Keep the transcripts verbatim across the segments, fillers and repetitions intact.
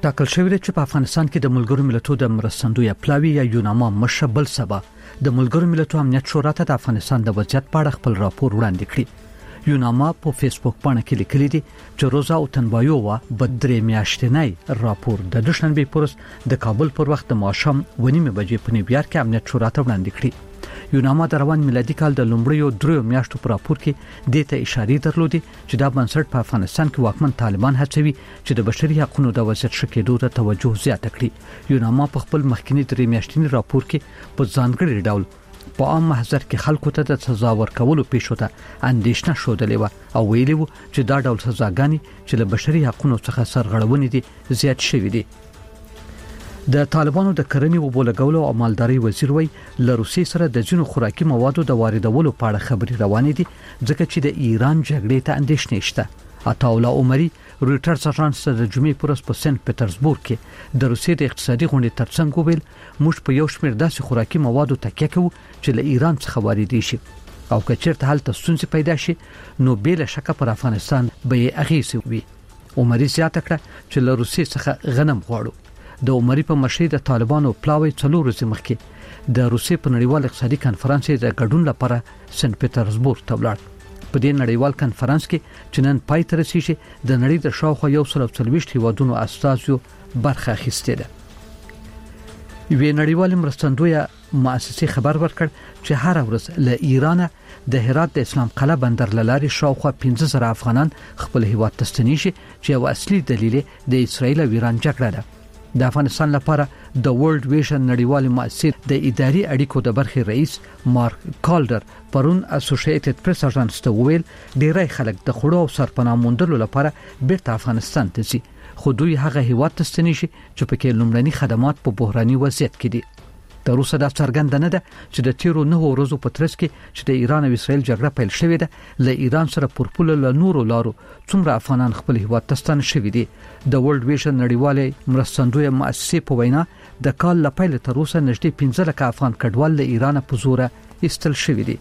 ټاکل شوی دی چې په افغانستان کې د ملګرو ملتونو د مرستندوی پلاوی یا یوناما مشبل سبا د ملګرو ملتونو امنیت شورا ته د افغانستان د وضعیت په اړه خپل راپور وړاندې کړی. یوناما په فیسبوک باندې کې لیکلي دي چې روزا او تنبایووا بدرې میاشتنی راپور د دوشنبه پورس د کابل پر وخت د ماښام ونیمه بجې په نیویارک کې امنیت شورا ته وړاندې کړی. یوناما د روان میلادي کال د لومړیو درو میاشتو پر راپور کې د ته اشاره درلودي چې دا بنسټ په افغانستان کې واکمن طالبان هڅوي چې د بشري حقوقو د وضعیت شکېدو ته توجه زیاته کړي. یوناما په خپل مخکنی درې میاشتنی راپور کې په ځانګړي ډول په عام محضر کې خلکو ته د سزا ورکولو پیښو ته اندېښنه شودلې و او ویلي و چې دا ډول سزاګانی چې له بشري حقوقو څخه سرغړونې دي زیات شوې دي. د طالبانو د کرنې او بولګولو او مالداري وزیر وی له روسي سره د جنو خوراکي موادو د واردولو په اړه خبري روانې دي ځکه چې د ایران جګړې ته اندېښنې شته. عطاولا عمري رويټرز اژانس د جمعې پورس په سنت پټرزبورګ کې د روسي د اقتصادي غونډې ترڅنګ ویل موږ په یو شمېر داسې خوراکي موادو تکیه کوو چې له ایران څخه واردېږي شي او که چیرته هلته ستونزې پیدا شي نو بل شک پر افغانستان به اغیزه وي. عمري زیاته کړه چې له روسي څخه غنم غواړو. د عمري په مشرۍ د طالبانو پلاوی څلور ورځې مخکې د روسي په نړیوال اقتصادي کانفرنس د ګډون لپاره سنت پټرزبورګ ته ولاړ. په دې نړیوال کانفرنس کې چې نن پای ته رسیږي د نړۍ د شاوخوا یو سل او څلوېښت هیوادونو استازو برخه اخیستې ده. یوې نړیوال مرستندویه مؤسسې خبر ورکړ چې هر ورځ له ایران د هرات د اسلام قلعه بندر لاري شاوخوا پنځه زره افغانان خپل هیواد ته ستنیږي چې یو اصلي دلیل د اسرایل او ایران جګړه ده. د افغانستان لپاره د ورلد ویژن نړیوال مؤسسې د اداري اړیکو د برخې رئیس مارک کالډر پرون اسوسییټډ پریس اژانس ته ویل ډیری خلک د خړو او سرپناه موندلو لپاره بیرته افغانستان ته ځي خو دوی هغه هیواد ته ستنیږي چې پکې لومړني خدمات په بحراني وضعیت کې دي. تر اوسه دا څرګند نه ده چې د تیرو نه ورځو په ترڅ کې چې د ایران او اسرایل جګړه پیل شوې ده له ایران سره پرپول له نورو لارو څومره افغانان خپل هیواد ته ستانه شوي دي. د ورلد ویژن نړیوالې مرستندویه مؤسسې په وینا د کال له پیل تر اوسه نږدې پنځه لک افغان کډوال له ایران په زوره ایستل شوي دي.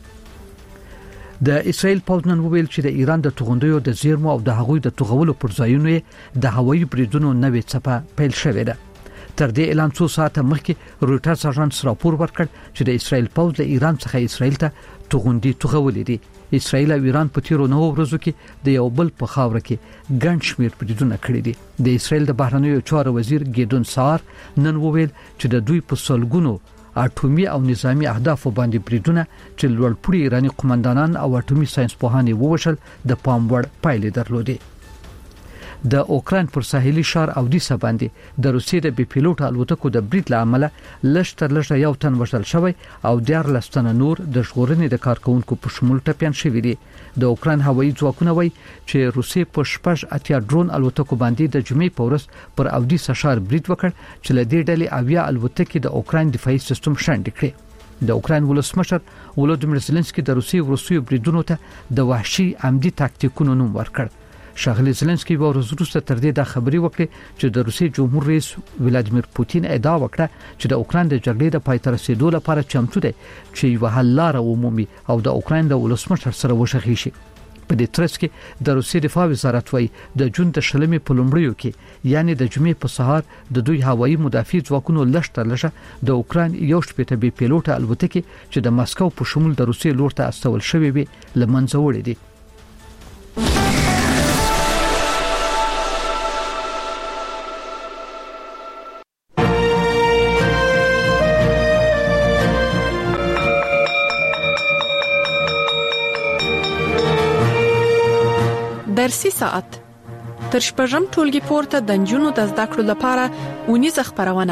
د اسرایل پوځ نن ویل چې د ایران د توغندیو د زیرمو او د هغوی د توغولو پر ځایونو د هوایي بریدونو نوې څپه پیل شوې ده. تر دې اعلان څو ساعته مخکې رويټرز اژانس راپور ورکړ چې د اسرایل پوځ له ایران څخه اسرایل ته توغندي توغولې دي. اسرایل او ایران په تیرو نو ورځو کې د یو بل په خاور کې ګڼ شمېر بریدونه کړي دي. د اسرایل د بهرنیو چارو وزیر ګیدون سار نن وویل چې د دوی په سلګونو اټومي او نظامی اهداف باندې بریدونه چې لوړپوړي ایرانی قومندانان او اټومي ساينس پوهان ووشل د پام وړ پایلې درلودې. د اوکراین پر ساحلي ښار اودیسا باندې د روسیې د بي پيلوټ الوتکو د برید لامل لشتر لشتر یو تن وژل شوی او دیار لستنه نور د ژغورنې د کارکونکو په شمول ټپيان شوی دي. د اوکراین هوایي ځواکونه وایي چې روسیې په شپږ اتیا ډرون الوتکو باندې د جمعې په ورځ پر اودیسا ښار برید وکړ چې له دې ډلې اویا الوتکې د اوکراین دفاعي سیستم شاندې کړې. د اوکراین ولسمشر ولودیمیر زيلنسکي د روسیې ورسوي بریدونو ته د وحشي عمدي تاکتیکونو نوم ورکړ. شاغلی زيلنسکي به وروسته تر دې د خبري وکړي چې د روسي جمهور رئیس ولادیمیر پوتین ادعا وکړه چې د اوکراین د جګړې د پای ته رسیدو لپاره چمتو دی چې یو حل لار عمومي او د اوکراین د ولسمشر سره وشخي شي. په دې ترڅ کې د روسي دفاع وزارت وایي د جون د شلمې په لومړیو کې یعنی د جمعې په سهار د دوی هوایي مدافع ځواکونو لشتر لشه د اوکراین یو شپېته بي پيلوټ الوتکې چې د مسکو په شمول د روسي لور ته استول شوې وي لمنځه وړي دي. درسي ساعت تر شپږم ټولګي پورته د نجونو د زده کړو لپاره اونیزه خبرونه.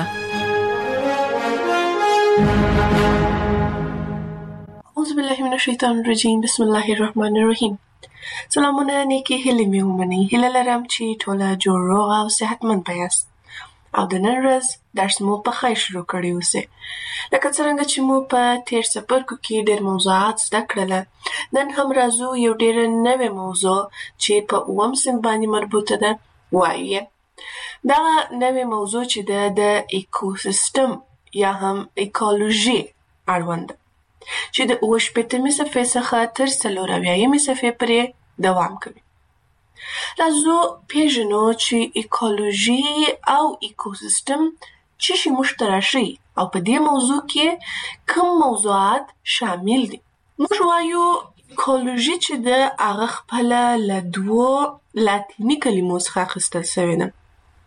اعوذ بالله من الشیطان الرجیم بسم الله الرحمن الرحیم. سلامونه نیکی هیله مې ومنئ. هیله لرم چې ټوله جوړ روغ او صحتمند یاست او د نن ورځ درس مو په خیر شروع کړی اوسه. لکه څنګه چې مو په تیر څپرکو کې ډېر موضوعات زده کړل، نن هم راځو یو ډېر نوې موضوع چې په اووم صنف باندې مربوطه ده وایي. دا نوې موضوع چې ده د ایکوسیستم یا هم ایکولوژي اړوند چې د اوه شپېتمې صفحې څخه تر څلور اویایمې صفحې پورې دوام کوي. راځو پیژنو چې ایکولوژي او ایکوسیستم څه شي مشترک شي او په دې موضوع کې کوم موضوعات شامل دي. موږ وایو ایکولوژي چې د هغه خپله له دوو لاتیني کلمو څخه اخیستل سوې ده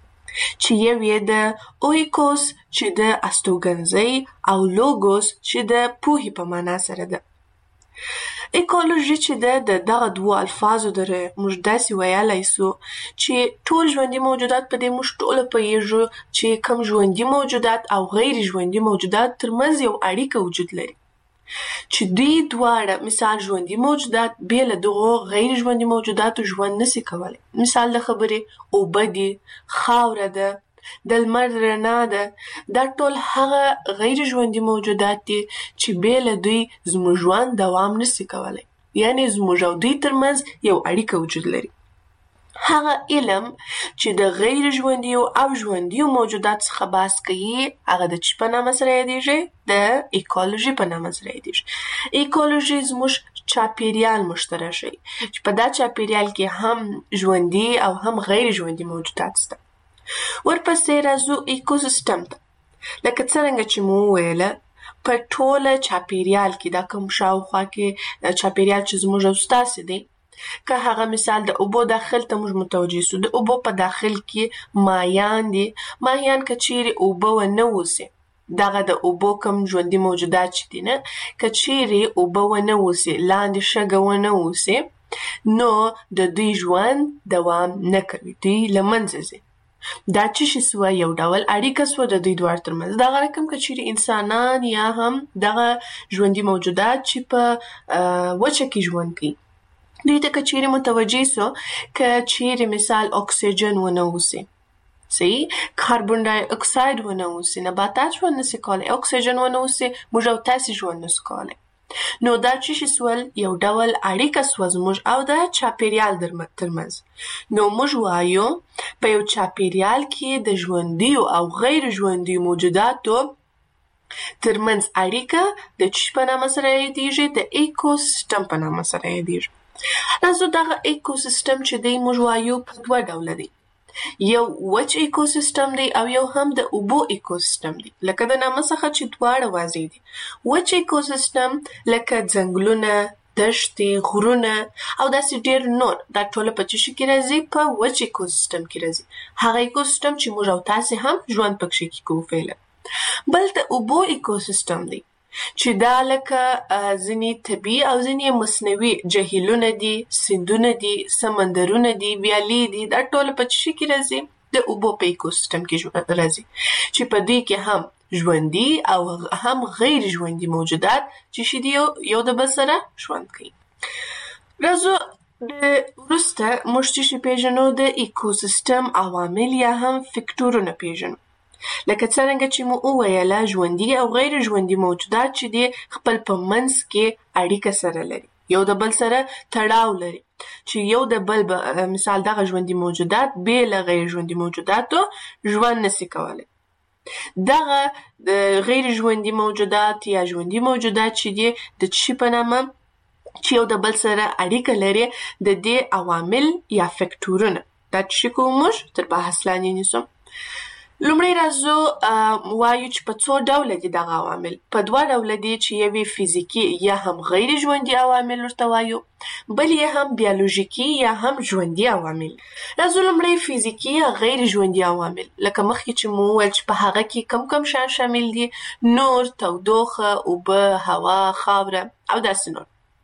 چې یو یې د اویکوس چې د استوګنځي او لوګوس چې د پوهې په معنا سره ده. ایکولوژي چې ده د دغه دوو الفاظو دره موږ داسې ویلی سو چې ټول ژوندي موجودات په دې موږ ټوله پوهیږو چې کوم ژوندي موجودات او غیر ژوندي موجودات ترمنځ یو اړیکه وجود لري چې دوی دواړه مثال ژوندي موجودات بې له دغو غیر ژوندي موجوداتو ژوند نسي کولی. مثال د خبرې اوبه دي، خاوره ده، د لمر رڼا ده، دا ټول هغه غیر ژوندي موجودات دي چې بې له دوی زموږ ژوند دوام نسي کولی، یعنی زموږ او دوی ترمنځ یو اړیکه وجود لري. هغه علم چې د غیر ژوندیو او ژوندیو موجودات څخه بحث کوي هغه د چی په نامه سره یادیږي؟ د ایکولوژي په نامه سره یادیږي. ایکولوژي زموږ چاپیریال مشترک شي چې په دا چاپیریال کې هم ژوندي او هم غیر ژوندي موجودات شته. ورپسې راځو ایکوسیستم ته. لکه څرنګه چې مو وویله په ټوله چاپیریال کې دا کوم شاوخوا کې چاپیریال چې زموږ او ستاسې دی، که هغه مثال د اوبو داخل ته موږ متوجه سو، د اوبو په داخل کې ماهیان دي. ماهیان که چیرې اوبه ونه اوسي، دغه د اوبو کوم ژوندي موجودات چې دي نه، که چیرې اوبه ونه اوسي، لاندې شګه ونه اوسي، نو د دوی ژوند دوام نه کوي، دوی له منځه ځي. دا څه شي سوه؟ یو ډول اړیکه سوه د دوی دواړو ترمنځ. دغه رقم که چیرې انسانان یا هم دغه ژوندي موجودات چې په وچه کې ژوند کوي، دوی ته که چیرې متوجه سو که چیرې مثال اکسیجن ونه اوسي، صحیح، کاربن ډای اکساید ونه اوسي، نباتات ژوند نسي کولی، اکسیجن ونه اوسي، موږ او تاسې ژوند نسو کولی. نو دا څه شي سول؟ یو ډول اړیکه سوه زموږ او د چاپیریال ترمنځ. نو موږ وایو په یو چاپیریال کې د ژوندیو او غیر ژوندیو موجوداتو ترمنځ اړیکه د څه په نامه سره یادیږي؟ د ایکوسیستم په نامه سره یادیږي. راځو دغه ایکوسیستم چې دی موږ وایو په دوه ډوله دی. یو وچ ایکوسیستم دی او یو هم د اوبو ایکوسیستم دی. لکه د نامه څخه چې دواړه واضح دي. وچ ایکوسیستم لکه ځنګلونه، دښتې، غرونه او داسې ډېر نور، دا ټوله په څه شي کې راځي؟ په وچ ایکوسیستم کې راځي. هغه ایکوسیستم چې موږ او تاسې هم ژوند پکښې کې کوو فعلا. بل د اوبو ایکوسیستم دی چې دا لکه ځینې طبیعي او ځینې مصنوعي جهیلونه دي، سیندونه دي، سمندرونه دي، ویالې دي، دا ټوله په څه شي کې راځي؟ د اوبو په ایکوسیستم کې راځي چې په دوی کې هم ژوندي او هم غیر ژوندي موجودات چې شي دي یو د بل سره ژوند کوي. راځو د وروسته موږ چې شي پیژنو د ایکوسیستم عوامل یا هم فکټورونه پیژنو. لکه څرنګه چې مو وویله ژوندي او غیر ژوندي موجودات چې دي خپل په منځ کې اړیکه سره لري، یو د بل سره تړاو لري، چې یو د بل مثال دغه ژوندي موجودات بې له غیر ژوندي موجوداتو ژوند نسي کولی. دغه د غیر ژوندي موجودات یا ژوندي موجودات چې دي د څه په نامه چې یو د بل سره اړیکه لري، د دې عوامل یا فکټورونه، دا څه کوو موږ تر بحث لاندې نیسو. لومړی راځو وایو چې په څو ډوله دي دغه عوامل. په دوه ډوله دي چې یوې فزیکي یا هم غیر ژوندي عوامل ورته وایو، بل یې هم بیولوژیکي یا هم ژوندي عوامل. راځو لومړی فزیکي یا غیر ژوندي عوامل. لکه مخکې چې مو وویل چې په هغه کې کم کم شیان شامل دي: نور، تودوخه، اوبه، هوا، خاوره او داسې نور.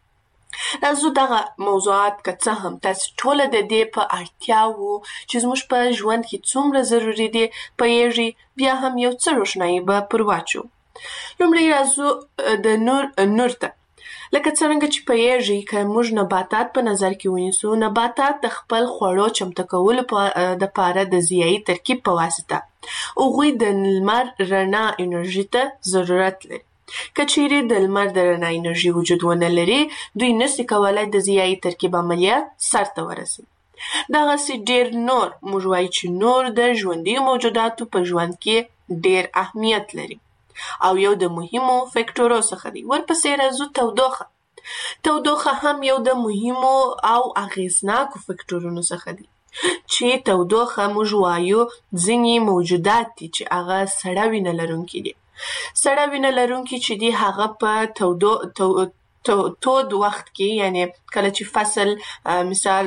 راځو دغه موضوعات که څه هم تاسې ټوله د دې په اړتیاوو چې زموږ په ژوند کې څومره ضروري دي پوهیږئ، بیا هم یو څه روښنایي به پر واچو. لومړی راځو د نور نور ته. لکه څرنګه چې پوهیږئ که موږ نباتات په نظر کې ونیسو، نباتات د خپل خوړو چمتو کولو دپاره د ضیایي ترکیب په واسطه هغوی د لمر رڼا انرژي ته ضرورت لري. که چیرې د لمر د رڼا انرژي وجود ونه لري، دوی نسي کولی د ضیایي ترکیب عملیه سرته ورسوي. دغسې ډېر نور، موږ وایو چې نور د ژوندي موجوداتو په ژوند کې ډېر اهمیت لري او یو د مهمو فکټورو څخه دی. ورپسې راځو تودوخه. تودوخه هم یو د مهمو او اغیزناکو فکټورونو څخه دی چې تودوخه موږ وایو ځینې موجودات دي چې هغه سړه وینه لرونکي دي. سړه وینه لرونکي چې دي هغه په تودو تو تود وخت کې، یعنی کله چې فصل مثال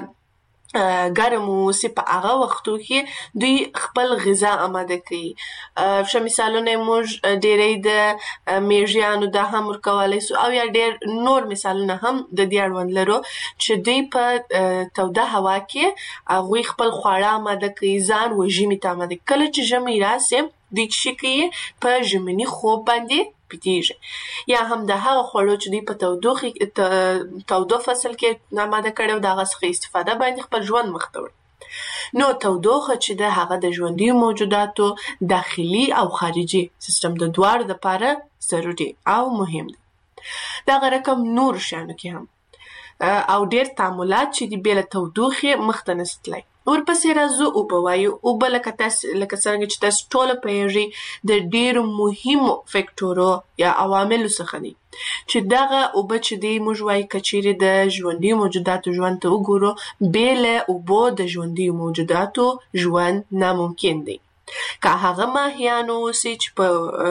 ګرم اوسي په هغه وختو کې دوی خپل غذا آماده کوي. ښه مثالونه موږ ډېری د میږیانو دا هم ورکولی سو او یا ډېر نور مثالونه هم د دې اړوند لرو چې دوی په توده هوا کې هغوی خپل خواړه آماده کوي، ځان و ژمي ته آماده کوي. کله چې ژمی راسي دوی څه کوي؟ په ژمني خوب باندې پټیږي، یا هم د هغه خوړو چې دوی په تودوخه تودو فصل کې آماده کړي او د هغه څخه استفاده باندې خپل ژوند مخ ته وړي. نو تودوخه چې د هغه د ژوندي موجوداتو داخلي او خارجي سیستم د دواړو لپاره ضروري او مهم دی. دغه رقم نور شیانو کې هم او ډېر تعاملات چې دي بې له تودوخې مخته نشي تللی. ورپسې راځو اوبه وایو. اوبه لکه تاسو لکه څنګه چې تاسو ټوله پوهیږئ د ډېرو مهمو فکټورو یا عواملو څخه دي چې دغه اوبه چې دي موږ وایو که چیرې د ژوندي موجوداتو ژوند ته وګورو بې له اوبو د ژوندي موجوداتو ژوند ناممکن دی. که هغه ماهیان اوسي چې په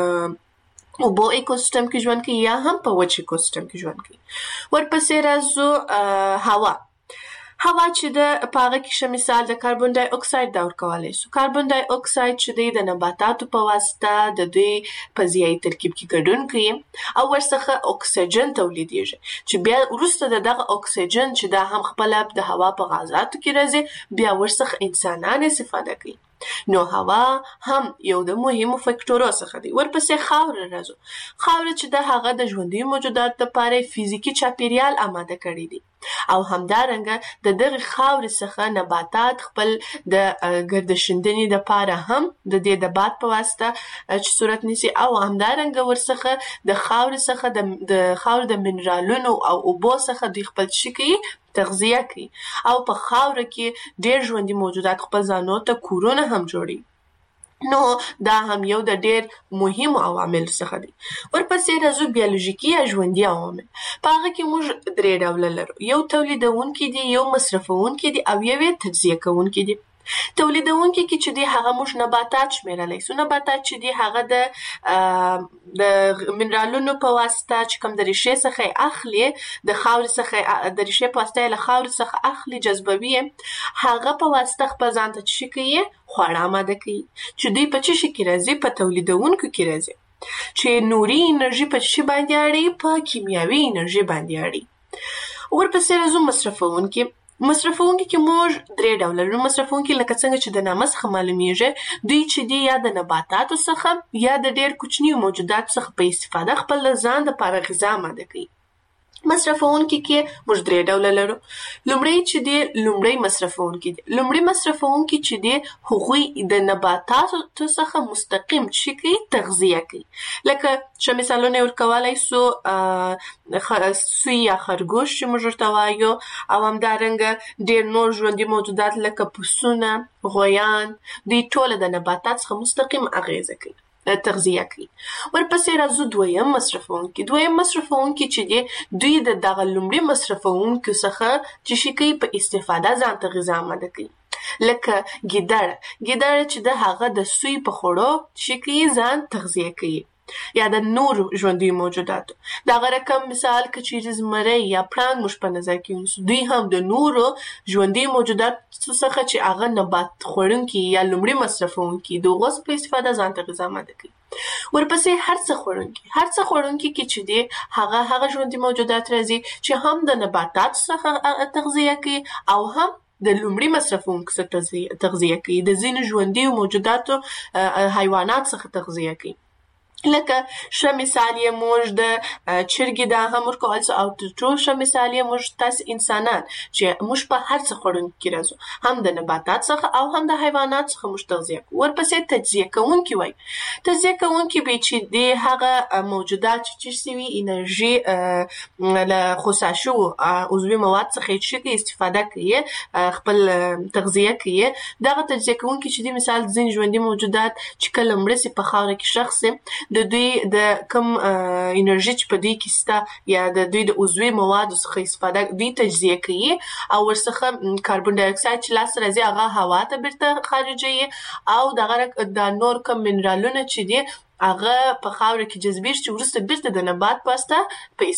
اوبو ایکوسیستم کې ژوند کوي یا هم په وچ ایکوسیستم کې ژوند کوي. ورپسې راځو هوا. هوا چې د په هغه کې ښه مثال د کاربن ډای اکساید دا ورکولی سو. کاربن ډای اکساید چې دی د نباتاتو په واسطه د دوی په ضیایي ترکیب کې ګډون کوي او ورڅخه اکسیجن تولیدیږي چې بیا وروسته د دغه اکسیجن چې دا هم خپله د هوا په غازاتو کې راځي بیا ورڅخه انسانان استفاده کوي. نو هوا هم یو د مهمو فکټورو څخه دی. ورپسې خاوره راځو. خاوره چې د هغه د ژوندي موجوداتو لپاره فزیکي چاپیریال آماده کړی دی او همدارنګه د دغه خاورې څخه نباتات خپل د ګردشیندنې لپاره هم د دې د باد په واسطه چې صورت نیسي او همدارنګه ورڅخه د خاورې څخه د خاورې د منرالونو او اوبو څخه دوی خپل څه کوي؟ تغذیه کوي او په خاوره کې ډېر ژوندي موجودات خپل ځانو ته کورونه هم جوړي. نو دا هم یو د ډېر مهمو عواملو څخه دی. ورپسې راځو بیولوژیکي یا ژوندي عوامل. په هغه کې موږ درې ډوله لرو. یو تولیدونکي دي، یو مصرفونکي دي او یو تجزیه کوونکي دي. تولیدونکي کې چې دی هغه موږ نباتات شمیرلی سو. نباتات چې دی هغه د د منرالونو په واسطه چې کوم د ریښې څخه اخلي، د خاورې څخه د ریښې په واسطه له خاورې څخه اخلي، جذبوي، هغه په واسطه خپل ځان ته څه کوي؟ خواړه آماده کوي چې دوی په څه شي کې راځي؟ په تولیدونکو کې راځي چې نوري انرژي په څه باندې اړي؟ په کیمیاوي انرژي باندې اړي. ورپسې راځو مصرفونکي. مصرفونکي کې موږ درې ډوله لرو. مصرفونکي لکه څنګه چې د نامه څخه معلومیږي دوی چې دي یا د نباتاتو څخه یا د ډېر کوچنیو موجوداتو څخه په استفاده خپل ځان دپاره غذا آماده کوي. مصرفونکي کې موږ درې ډوله لرو. لومړی چې دی لومړی مصرفونکي دي. لومړی مصرفونکي چې دی هغوی د نباتاتو څخه مستقیم څه کوي؟ تغذیه کوي. لکه ښه مثالونه یې ورکولی سو سوی یا خرګوش چې موږ ورته وایو او همدارنګه ډېر نور ژوندي موجودات لکه پسونه، غویان، دوی ټوله د نباتات څخه مستقیم اغیزه کوي، تغذیه کوي. ورپسې راځو دویم مصرفونکي. دویم مصرفونکي چې دی دوی د دغه لومړي مصرفونکو څخه چې شي کوي په استفاده ځان ته غذا آماده کوي. لکه ګیدړه. ګیدړه چې د هغه د سوی په خوړو چې کوي ځان تغذیه کوي یا د نور ژوندي موجوداتو. دغه رقم مثال که چیرې زمری یا پړانګ موږ په نظر کې ونیسو، دوی هم د نورو ژوندي موجوداتو څخه چې هغه نبات خوړونکي یا لومړي مصرفونکي د هغو په استفاده ځان ته غذا آماده کوي. ورپسې هر څه خوړونکي. هر څه خوړونکي کې چې دی هغه هغه ژوندي موجودات راځي چې هم د نباتاتو څخه تغذیه کوي او هم د لومړي مصرفونکو څخه تغذیه کوي، د ځینو ژوندي موجوداتو حیوانات څخه تغذیه کوي. لکه ښه مثال یې موږ د چرګې دا هم ورکولی سو او تر ټولو ښه مثال یې موږ تاسې انسانان چې موږ په هر څه خوړونکي کې راځو، هم د نباتات څخه او هم د حیوانات څخه موږ تغذیه کوو. ورپسې تجزیه کوونکي وایي. تجزیه کوونکي به چې دی هغه موجودات چې څه شوي انرژي له خصا شوو عضوي مواد څخه یې څه کوي؟ استفاده کوي، خپل تغذیه کوي. دغه تجزیه کوونکي چې دی مثال ځینې ژوندي موجودات چې کله مړه سي په خاوره کې ښخ سي د دوی د کم انرژي چې په دوی کې سته یا د دوی د عضوي موادو څخه استفاده دوی تجزیه کوي او ورڅخه کاربن ډای اکساید چې لاس راځي هغه هوا ته بیرته خارجوي او دغه د نور کم منرالونه چې دي هغه په خاوره کې جذبېږي چې وروسته بیرته د نبات په واسطه په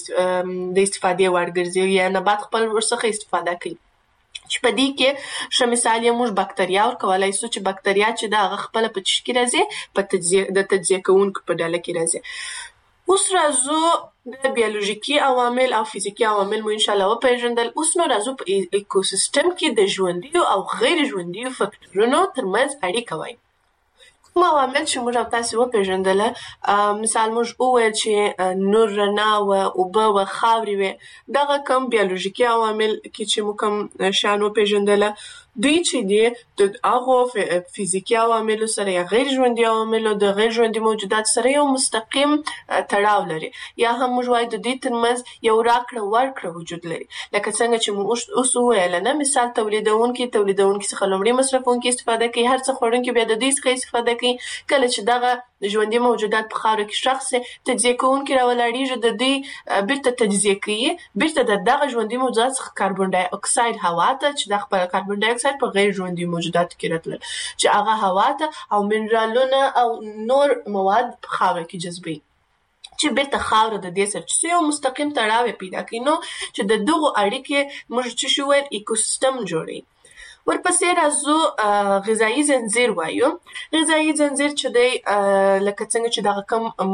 د استفادې وړ ګرځي یا نبات خپل ورڅخه استفاده کوي. چې په دې کې ښه مثال یې موږ بکتریا ورکولی شو چې بکتریا چې ده هغه خپله په چش کې راځي په تجزیه د تجزیه کوونکو په ډله کې راځي. اوس راځو د بیولوژیکي عوامل او فزیکي عوامل مو انشاءالله وپېژندل. اوس نو راځو په ایکوسیستم کې د ژوندیو او غیر ژوندیو فکټورونو ترمنځ اړیکه وایو. کوم عوامل چې موږ او تاسې وپېژندله مثال موږ وویل چې نور رڼا وه اوبه وه خاورې وې دغه کم بیولوژیکي عوامل کې چې موږ کوم شیان وپېژندله دوی چې دي د هغو فزیکي عواملو سره یا غیر ژوندي عواملو د غیر ژوندي موجودات سره یو مستقیم تړاو لري یا هم موږ وایو د دوی ترمنځ یو راکړه ورکړه وجود لري. لکه څنګه چې موږ اوس وویله نه مثال تولیدونکي تولیدونکي څخه لومړی مصرفونکي استفاده کوي هر څه خوړونکي بیا د دوی څخه استفاده کوي. کله چې دغه ژوندي موجودات په خاوره کې ښخ سي تجزیه کوونکي راولاړېږي د دوی بیرته تجزیه کوي بیرته د دغه ژوندي موجودات څخه کاربن ډای اکساید هوا ته چې د خپل کاربن ډای اکساید په غیر ژوندي موجوداتو کې راتلل چې هغه هوا ته او منرالونه او نور مواد په خاوره کې جذبوي چې بیرته خاوره د دې سره چې یو مستقیم تړاو پیدا کوي نو چې د دغو اړیکې موږ چې شو ویل ایکوسیستم جوړوي. ورپسې راځو غذایي زنځیر وایو. غذایي زنځیر چې دی لکه څنګه چې دغه کم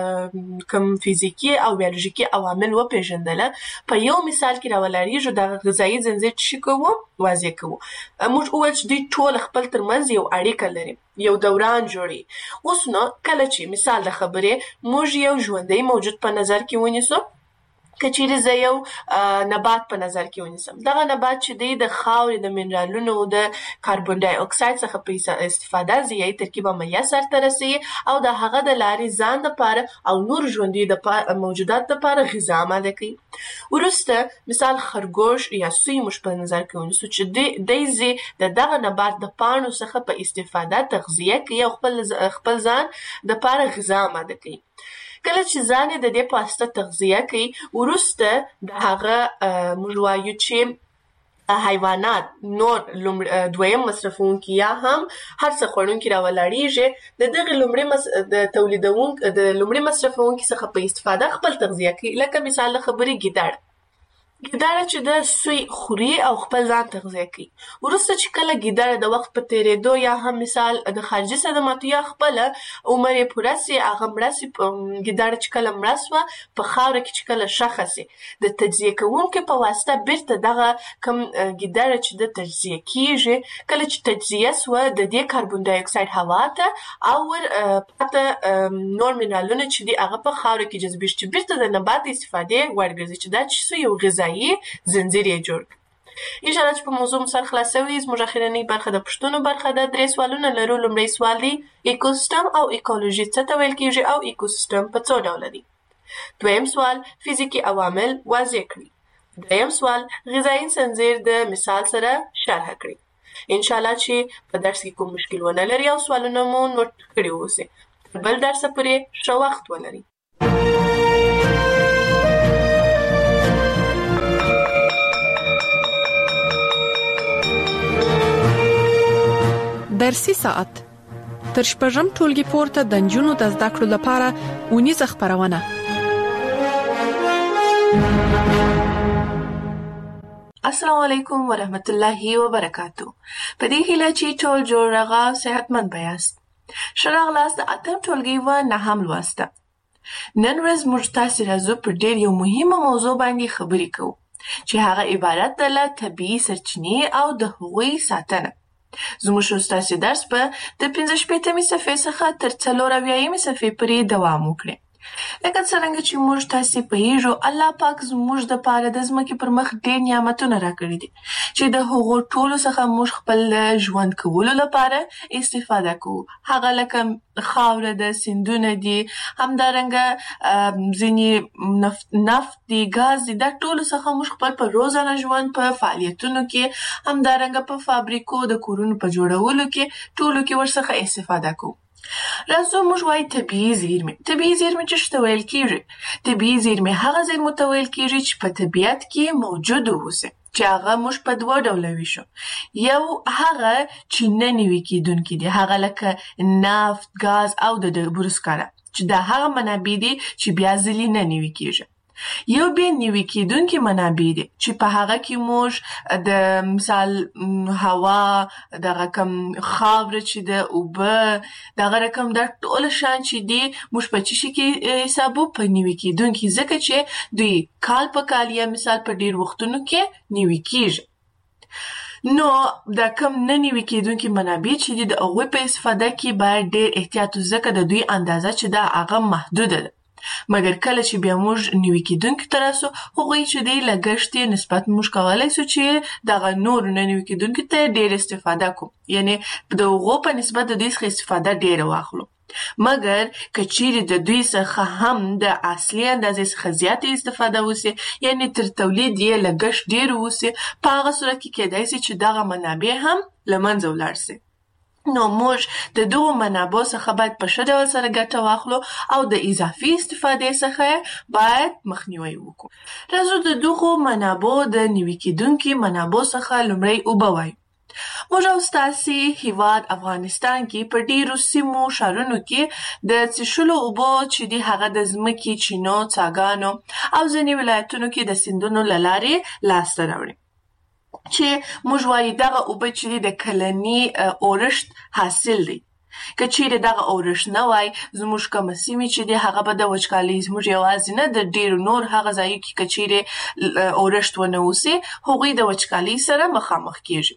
موا کم فزیکي او بیولوژیکي عوامل وپېژندله په یو مثال کې راولاړېږو دغه غذایي زنځیر چې کوو واضح کوو. موږ وویل چې دوی ټول خپل ترمنځ یو اړیکه لري یو دوران جوړي. اوس نو کله چې مثال د خبرې موږ یو ژوندی موجود په نظر کې ونیسو که چیرې زه یو نبات په نظر کې ونیسم دغه نبات چې دی د خاورې د منرالونو د کاربن ډای اکساید څخه په استفاده ضیایي ترکیبه میه سرته رسوي او د هغه د لارې ځان دپاره او نور ژوندي موجودات دپاره غذا آماده کوي. وروسته مثال خرګوش یا سوی موږ په نظر کې ونیسو چې دی زی د دغه نبات د پاڼو څخه په استفاده تغذیه کوي او خپل ځان دپاره غذا آماده کوي. کله چې ځان یې د دې په واسطه تغذیه کوي وروسته د هغه موږ وایو چې حیوانات نور دویم مصرفونکي یا هم هر څه خوړونکي راولاړېږي د دغې لومړي د تولیدونکي د لومړي مصرفونکي څخه په استفاده خپل تغذیه کوي. لکه مثال د خبرې ګیدړ ګیدړه چې د سوی خوري او خپل ځان تغذیه کوي. وروسته چې کله ګیدړه د وخت په تېرېدو یا هم مثال د خارجي صدماتو یا خپله عمر یې پوره سي هغه مړه سي ګیدړه چې کله مړه سوه په خاوره کې چې کله ښخه سي د تجزیه کوونکي په واسطه بیرته دغه کم ګیدړه چې د تجزیه کېږي کله چې تجزیه سوه د دې کاربن ډای اکساید هوا ته او ور پاته نور منرالونه چې دي هغه په خاوره کې جذبېږي چې بیرته د نبات استفادې وړ ګرځي چې دا چې یو غذایي زنځیر یې جوړ کړ. انشاءالله چې په موضوع مو سر خلاص شوي زموږ اخرنۍ برخه د پوښتنو برخه ده. درې سوالونه لرو. لومړی سوال دی ایکوسیستم او ایکولوژي څه ته ویل کېږي او ایکوسیستم په څو ډوله دی. دویم سوال فزیکي عوامل واضح کړي. دریم سوال غذایي زنځیر د مثال سره شرح کړي. انشاءالله چې په درس کې کوم مشکل ونه لري او سوالونه مو نوٹ کړي اوسئ. بل درس پورې ښه وخت ولري. درسي ساعت تر شپږم ټولګي پورته د نجونو د زده کړو لپاره ونیزه خبرونه. السلام علیکم ورحمت الله وبرکاتو. په دې هیله چې ټول جوړ راغا صحتمند بیاست. ښه راغلاست د اتم ټولګي و نهم لوسته. نن ورځ موږ تاسې راځو پر ډېر یو مهمه موضوع باندې خبرې کوو چې هغه عبارت ده له طبیعي سرچینې او د هغوی ساتنه. زموږ ستاسو درس په د پنځه شپېتمې صفحې څخه تر څلور اویایمې صفحې پورې دوام وکړي. لکه څرنګه چې موږ تاسې پوهیږو الله پاک زموږ دپاره د ځمکې پر مخ ډېر نعمتونه راکړي دي چې د هغو ټولو څخه موږ خپل ژوند کولو لپاره استفاده کوو. هغه لکه خاوره ده، سیندونه دي، همدارنګه ځینې نفت نفت دي، ګاز دي. دا ټولو څخه موږ خپل په روزانه ژوند په فعالیتونو کې، همدارنګه په فابریکو د کورونو په جوړولو کې ټولو کې ورڅخه استفاده کوو. راځو موږ وایو طبیعي زیرمې. طبیعي زیرمې چې شته ویل کېږي. طبیعي زیرمې هغه زیرمو ته ویل کېږي چې په طبیعت کې موجود اوسي، چې هغه موږ په دوه ډوله ویشو. یو هغه چې نه نوي کېدونکي دي، هغه لکه نفت، ګاز او د ډبرو سکاره، چې دا هغه منابع دي چې بیا ځلې نه نوي کېږي. یو بیا نوي کېدونکي منابع دي چې په هغه کې موږ د مثال هوا، دغه کم خاوره چې د اوبه، دغه رقم دا ټول شیان چې دي موږ په څه شي کې حسابو؟ په نوي کېدونکي، ځکه چې دوی کال په کال یا مثال په ډېر وختونو کې نوي کېږي. نو دا کم نه نوي کېدونکي منابع چې دي د هغوی په استفاده کې باید ډېر احتیاط وشي، ځکه د دوی اندازه چې دا هغه محدوده ده. مګر کله چې بیا موږ نوي کېدونکي ته راسو، هغوی چې دی لګښت یې نسبت موږ کولی سو چې دغه نورو نه نوي کېدونکي ته ډېر استفاده کوو، یعنې د هغو په نسبت د دوی څخه استفاده ډېره واخلو. مګر که چیرې د دوی څخه هم د اصلي اندازې څخه زیاتې استفاده وسي، یعنې تر تولید یې لګښت ډېر وسي، په هغه صورت کې کېدای سي چې دغه منابع هم له منځه ولاړ سي. نو موږ د دغو منابعو څخه باید په ښه ډول سره ګټه واخلو او د اضافي استفادې څخه باید مخنیوی وکړو. راځو د دغو منابعو د نوي کېدونکي منابعو څخه لومړی اوبه وایو. موږ او ستاسې هیواد افغانستان کې په ډېرو سیمو ښارونو کې د څښلو اوبو چې دي هغه د ځمکې، چینو، څاګانو او ځینې ولایتونو کې د سیندونو له لارې لاسته راوړي، چې موږ وایو دغه اوبه چې دي د کلني اورښت حاصل دی. که چیرې دغه اورښت نه وای، زموږ کومه سیمې چې دي هغه به د وچکالۍ، زموږ یوازې نه د ډېرو نور هغه ځایو کې که چیرې اورښت ونه اوسي، هغوی د وچکالۍ سره مخامخ کېږي.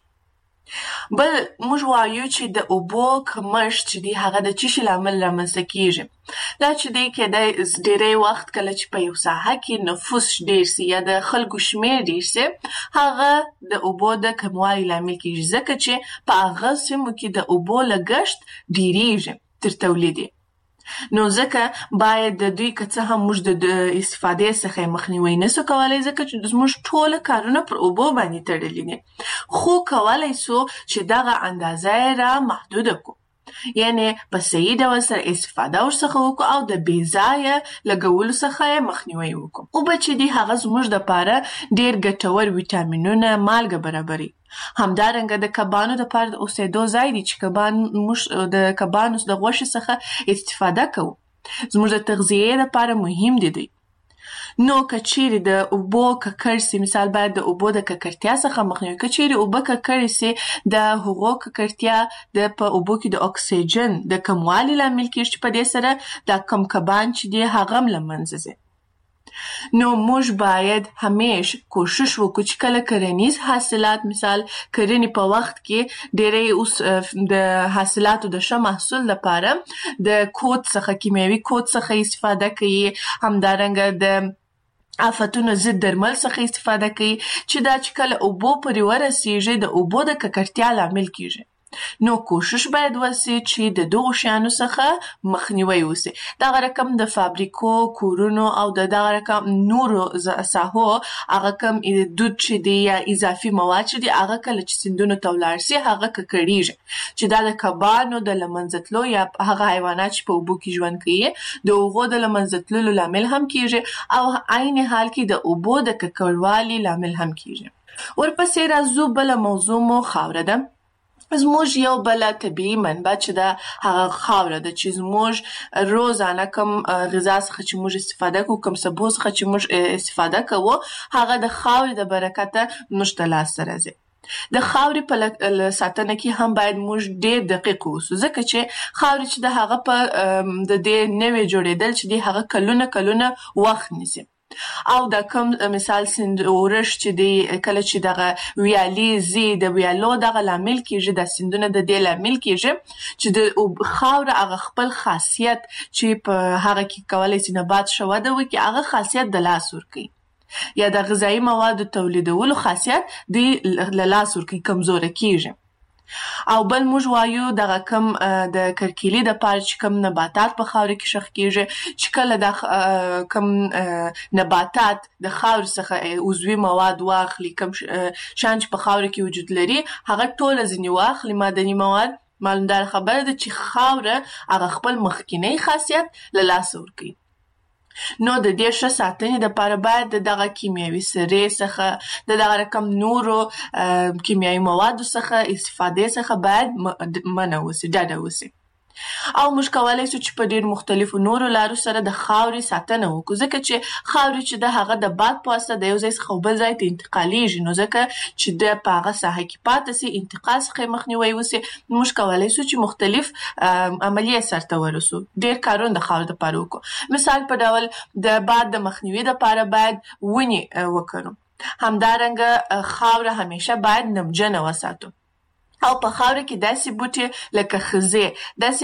بل موږ وایو چې د اوبو کمښت چې دی هغه د څه شي له امله رامنځته کېږي. دا چې دی کېدای ډېری وخت کله چې په یو ساحه کې نفوس ډېر سي یا د خلکو شمېر ډېر سي، هغه د اوبو د کموالي لامل کېږي، ځکه چې په هغه سیمو کې د اوبو لګښت ډېرېږي تر تولید یې. نو ځکه باید د دوی که څه هم موږ د استفادې څخه مخنیوی نسو کولی، ځکه چې زموږ ټوله کارونه پر اوبو باندې تړلي دي، خو کولی سو چې دغه اندازه یې را محدوده کړو، یعنې په صحیح ډول سره استفاده ورڅخه وکړو او د بې ځایه لګولو څخه یې مخنیوی وکړو. اوبه چې دي هغه زموږ دپاره ډېر ګټور ویټامینونه، مالګه برابري. همدارنګه د کبانو دپاره د اوسېدو ځای دی چې کبان موږ د کبانو د غوښې څخه استفاده کوو، زموږ د تغذیې دپاره مهم دي دی. نو که چیرې د اوبو ککړ سي، مثال باید د اوبو د ککړتیا څخه مخنیوی. که چیرې اوبه ککړې سي، د هغو ککړتیا د په اوبو کې د اکسیجن د کموالي لامل کېږي، چې په دې سره دا کم کبان چې دي هغه هم له منځه ځي. نو موږ باید همیش کوشش وکړو چې کله کرنیز حاصلات، مثال کرنې په وخت کې ډېری اوس د حاصلاتو د ښه محصول لپاره د کود څخه، کیمیاوي کود څخه استفاده کوي، همدارنګه د آفتونو ضد درمل څخه استفاده کوي، چې دا چې کله اوبو پورې ورسیږي د اوبو د ککړتیا لامل کېږي. نو کوشش باید وسي چې د دغو شیانو څخه مخنیوی وسي. دغه رقم د فابریکو، کورونو او د دغه رقم نورو ساحو هغه کم دود چې دی یا اضافي مواد چې دی هغه کله چې سیندونو ته ولاړ سي هغه ککړېږي، چې دا د کبانو د له منځه تلو یا هغه حیوانات چې په اوبو کې ژوند کوي د هغو د له منځه تللو لامل هم کېږي، او عین حال کې د اوبو د ککړوالي لامل هم کېږي. ورپسې راځو بله موضوع مو خاوره ده. زموږ یو بله طبیعي منبع چې ده هغه خاوره ده، چې زموږ روزانه کم غذا څخه چې موږ استفاده کوو، کم سبو څخه چې موږ استفاده کوو، هغه د خاورې د برکته موږ ته لاسته راځي. د خاورې په ساتنه کې هم باید موږ ډېر دقیق اوسو، ځکه چې خاورې چې د هغه په د دې نوې جوړېدل چې دی هغه کلونه کلونه وخت نیسي. او دا کم مثال سیند اورښت چې دی کله چې دغه ویالې ځي، د ویالو دغه لامل کېږي، د سیندونه د دې لامل کېږي چې د خاوره هغه خپل خاصیت چې په هغه کې کولی سي نبات ښه وده وکړي، هغه خاصیت د لاس ورکوي، یا د غذایي موادو تولیدولو خاصیت دی له لاس ورکوي، کمزوره کېږي. او بل موږ وایو دغه کم د کرکیلي دپاره چې کم نباتات په خاوره کې ښخ کېږي، چې کله د کم نباتات د خاورې څخه عضوي مواد واخلي، کم شیان چې په خاوره کې وجود لري هغه ټوله ځینې واخلي، معدني مواد، معلومدار خبره ده چې خاوره هغه خپل مخکینی خاصیت له لاسه ورکوي. نو د دې ښه ساتنې دپاره باید د دغه کیمیاوي سرې څخه د دغه رقم نورو کیمیاوي موادو څخه استفادې څخه باید منع وسي، ډډه وسي. او موږ کولی شو چې په ډېر مختلفو نورو لارو سره د خاورې ساتنه وکړو، ځکه چې خاورې چې د هغه د باد په واسطه د یو ځای څخه بل ځای ته انتقالیږي، نو ځکه چې د په هغه ساحه کې پاتې سي، انتقال څخه مخنیوی وسي، موږ کولی شو چې مختلف عملیې سرته ورسو، ډېر کارونه د خاورې دپاره وکړو. مثال په ډول د باد د مخنیوي دپاره باید ونې وکرو. همدارنګه خاوره همیشه باید نمجنه وساتو، او په خاوره کې داسې بوټي لکه خزې، داسې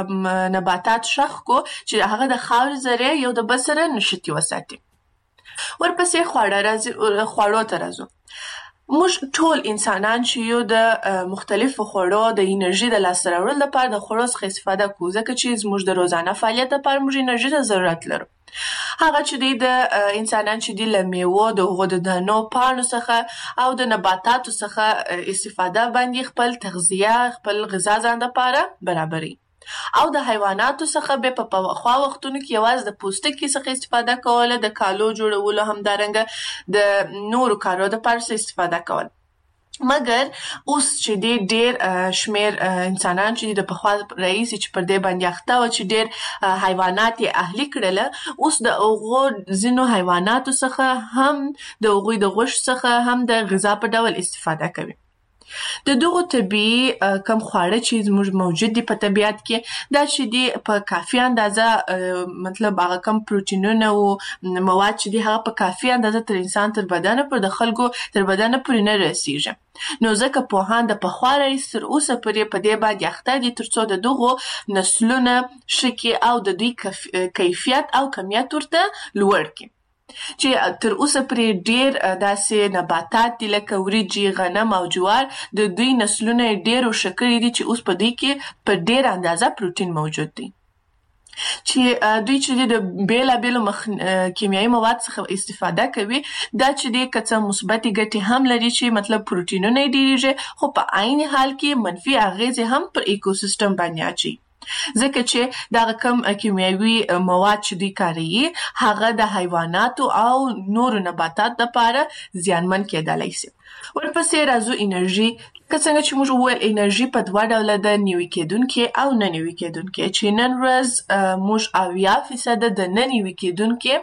نباتات شخ کو چې هغه د خاورې ذرې یو د بل سره نښتي وساتي. ورپسې خواړه راځي، خواړو ته راځو. موږ ټول انسانان چې یو د مختلفو خوړو د انرژي د لاسته راوړلو لپاره د خوړو څخه استفاده کوو، ځکه چې زموږ د روزانه فعالیت لپاره موږ انرژي ته ضرورت لرو. هغه چې دی د انسانان چې دی له میوو، د هغو د دانو، پاڼو څخه او د نباتاتو څخه استفاده باندې خپل تغذیه، خپل غذا ځان دپاره برابروي. او د حیواناتو څخه به په پخوا وختونو کې یوازې د پوستکي څخه استفاده کوله، د کالو جوړولو، همدارنګه د نورو کارو دپاره استفاده کول. مګر اوس چې دی ډېر شمېر انسانان چې د پخوا راهیسې چې پر دې باندې اخته وه چې ډېر حیوانات یې اهلي کړله، اوس د هغو ځینو حیواناتو څخه هم د هغوی د غوښې څخه هم د غذا په ډول استفاده کوي. د دغو طبیعي کم خواړه چې زموږ موجود دي په طبیعت کې، دا چې دي په کافي اندازه، مطلب هغه کم پروټینونه او مواد چې دي هغه په کافي اندازه تر انسان تر بدنه پر د خلکو تر بدنه پورې نه رسیږي. نو ځکه پوهان د پخوا راهیسې تر اوسه پورې په دې باندې اخته دي تر څو د دغو نسلونه ښه کړي او د دوی کیفیت او کمیت ورته لوړ کړي. چې تر اوسه پرې ډېر داسې نباتات دي لکه وریجې، غنم او جوار، د دوی نسلونه یې ډېر ښه کړي دي چې اوس په دوی کې په ډېر اندازه پروټین موجود دی. چې دوی چې د بېلابېلو کیمیاوي مواد څخه استفاده کوي، دا چې دی که څه مثبتې ګټې هم لري چې مطلب پروټینونه یې ډېرېږي، خو په عین حال کې منفي اغېزې هم پر ایکوسیستم باندې اچوي، ځکه چې دغه کم کیمیاوي مواد چې دوی کاروي هغه د حیواناتو او نورو نباتاتو لپاره زیانمن کېدلی شي. ورپسې راځو انرژي. که څنګه چې موږ وویل انرژي په دوه ډوله ده، نوي کېدونکې او نه نوي کېدونکې، چې نن ورځ موږ اویا فیصده د نه نوي کېدونکې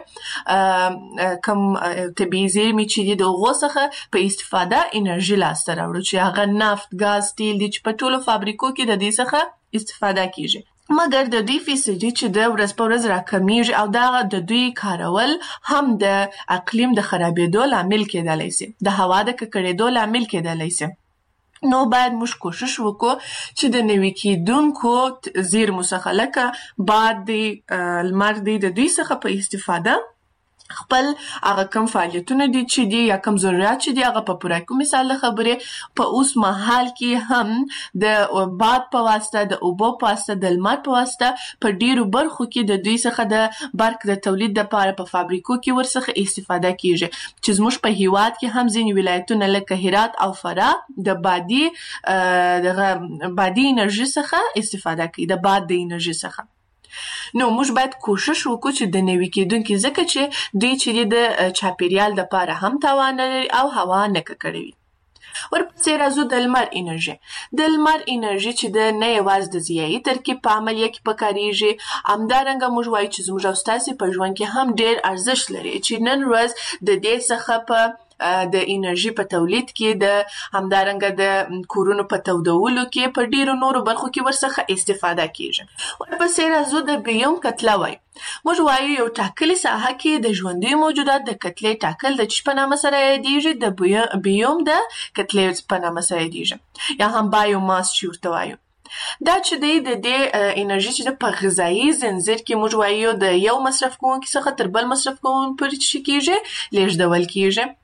کم طبیعي زیرمې چې دي د هغو څخه په استفاده انرژي لاسته راوړو، چې هغه نفت، ګاز، تیل دي چې په ټولو فابریکو کې د دې څخه استفاده کیږي. مګر د دوی فیصدي چې د ورځ په ورځ راکمیږي او دا د دوی کارول هم د اقلیم د خرابېدو لامل کېدلی شي، د هوا د ککړېدو لامل کېدلی شي. نو باید موږ کوشش وکړو چې د نوي کېدونکو زیرمو څخه لکه باد دی، لمر دی، د دوی څخه په استفاده خپل هغه کم فعالیتونه دي چې دي یا کم ضرورت چې دي هغه په پوره کړو. مثال د خبرې په اوس مهال کې هم د باد په واسطه، د اوبو په واسطه، د لمر په واسطه په ډیرو برخو کې د دوی څخه د برق د تولید لپاره په فابریکو کې ورڅخه استفاده کیږي، چې زموږ په هیواد کې هم ځینې ولایتونه لکه هرات او فراه د بادي دغه بادي انرژي څخه استفاده کوي، د باد د انرژي څخه. نو موږ باید کوشش وکړو چې د نوي کېدونکي، ځکه چې دوی چې د چاپیریال لپاره هم تاوان لري او هوا نه ککړوي. ورپسې راځو د لمر انرژي. د لمر انرژي چې د نه یوازې د ضیایي ترکیب په عملیه کې پکارېږي، همدارنګه موږ وایو چې زموږ او ستاسې په ژوند کې هم ډېر ارزښت لري، چې نن ورځ د دې څخه په د انرژي په تولید کې، د همدارنګه د کورونو په تودولو کې، په ډیرو نورو برخو کې ورڅخه استفاده کیږي. ورپسې راځو د بیوم کتله وایو. موږ وایو یو ټاکلې ساحه کې د ژوندیو موجودات د کتلې ټاکل د چی په نامه سره یادیږي، د بیوم د کتلې په نامه سره یادیږي، یا هم بایوماس چې ورته وایو. دا چې دی د دې انرژي چې په غذایي زنځیر کې موږ وایو د یو مصرف کوونکي څخه تر بل مصرف کوونکي پورې چې کیږي لیږدول کیږي.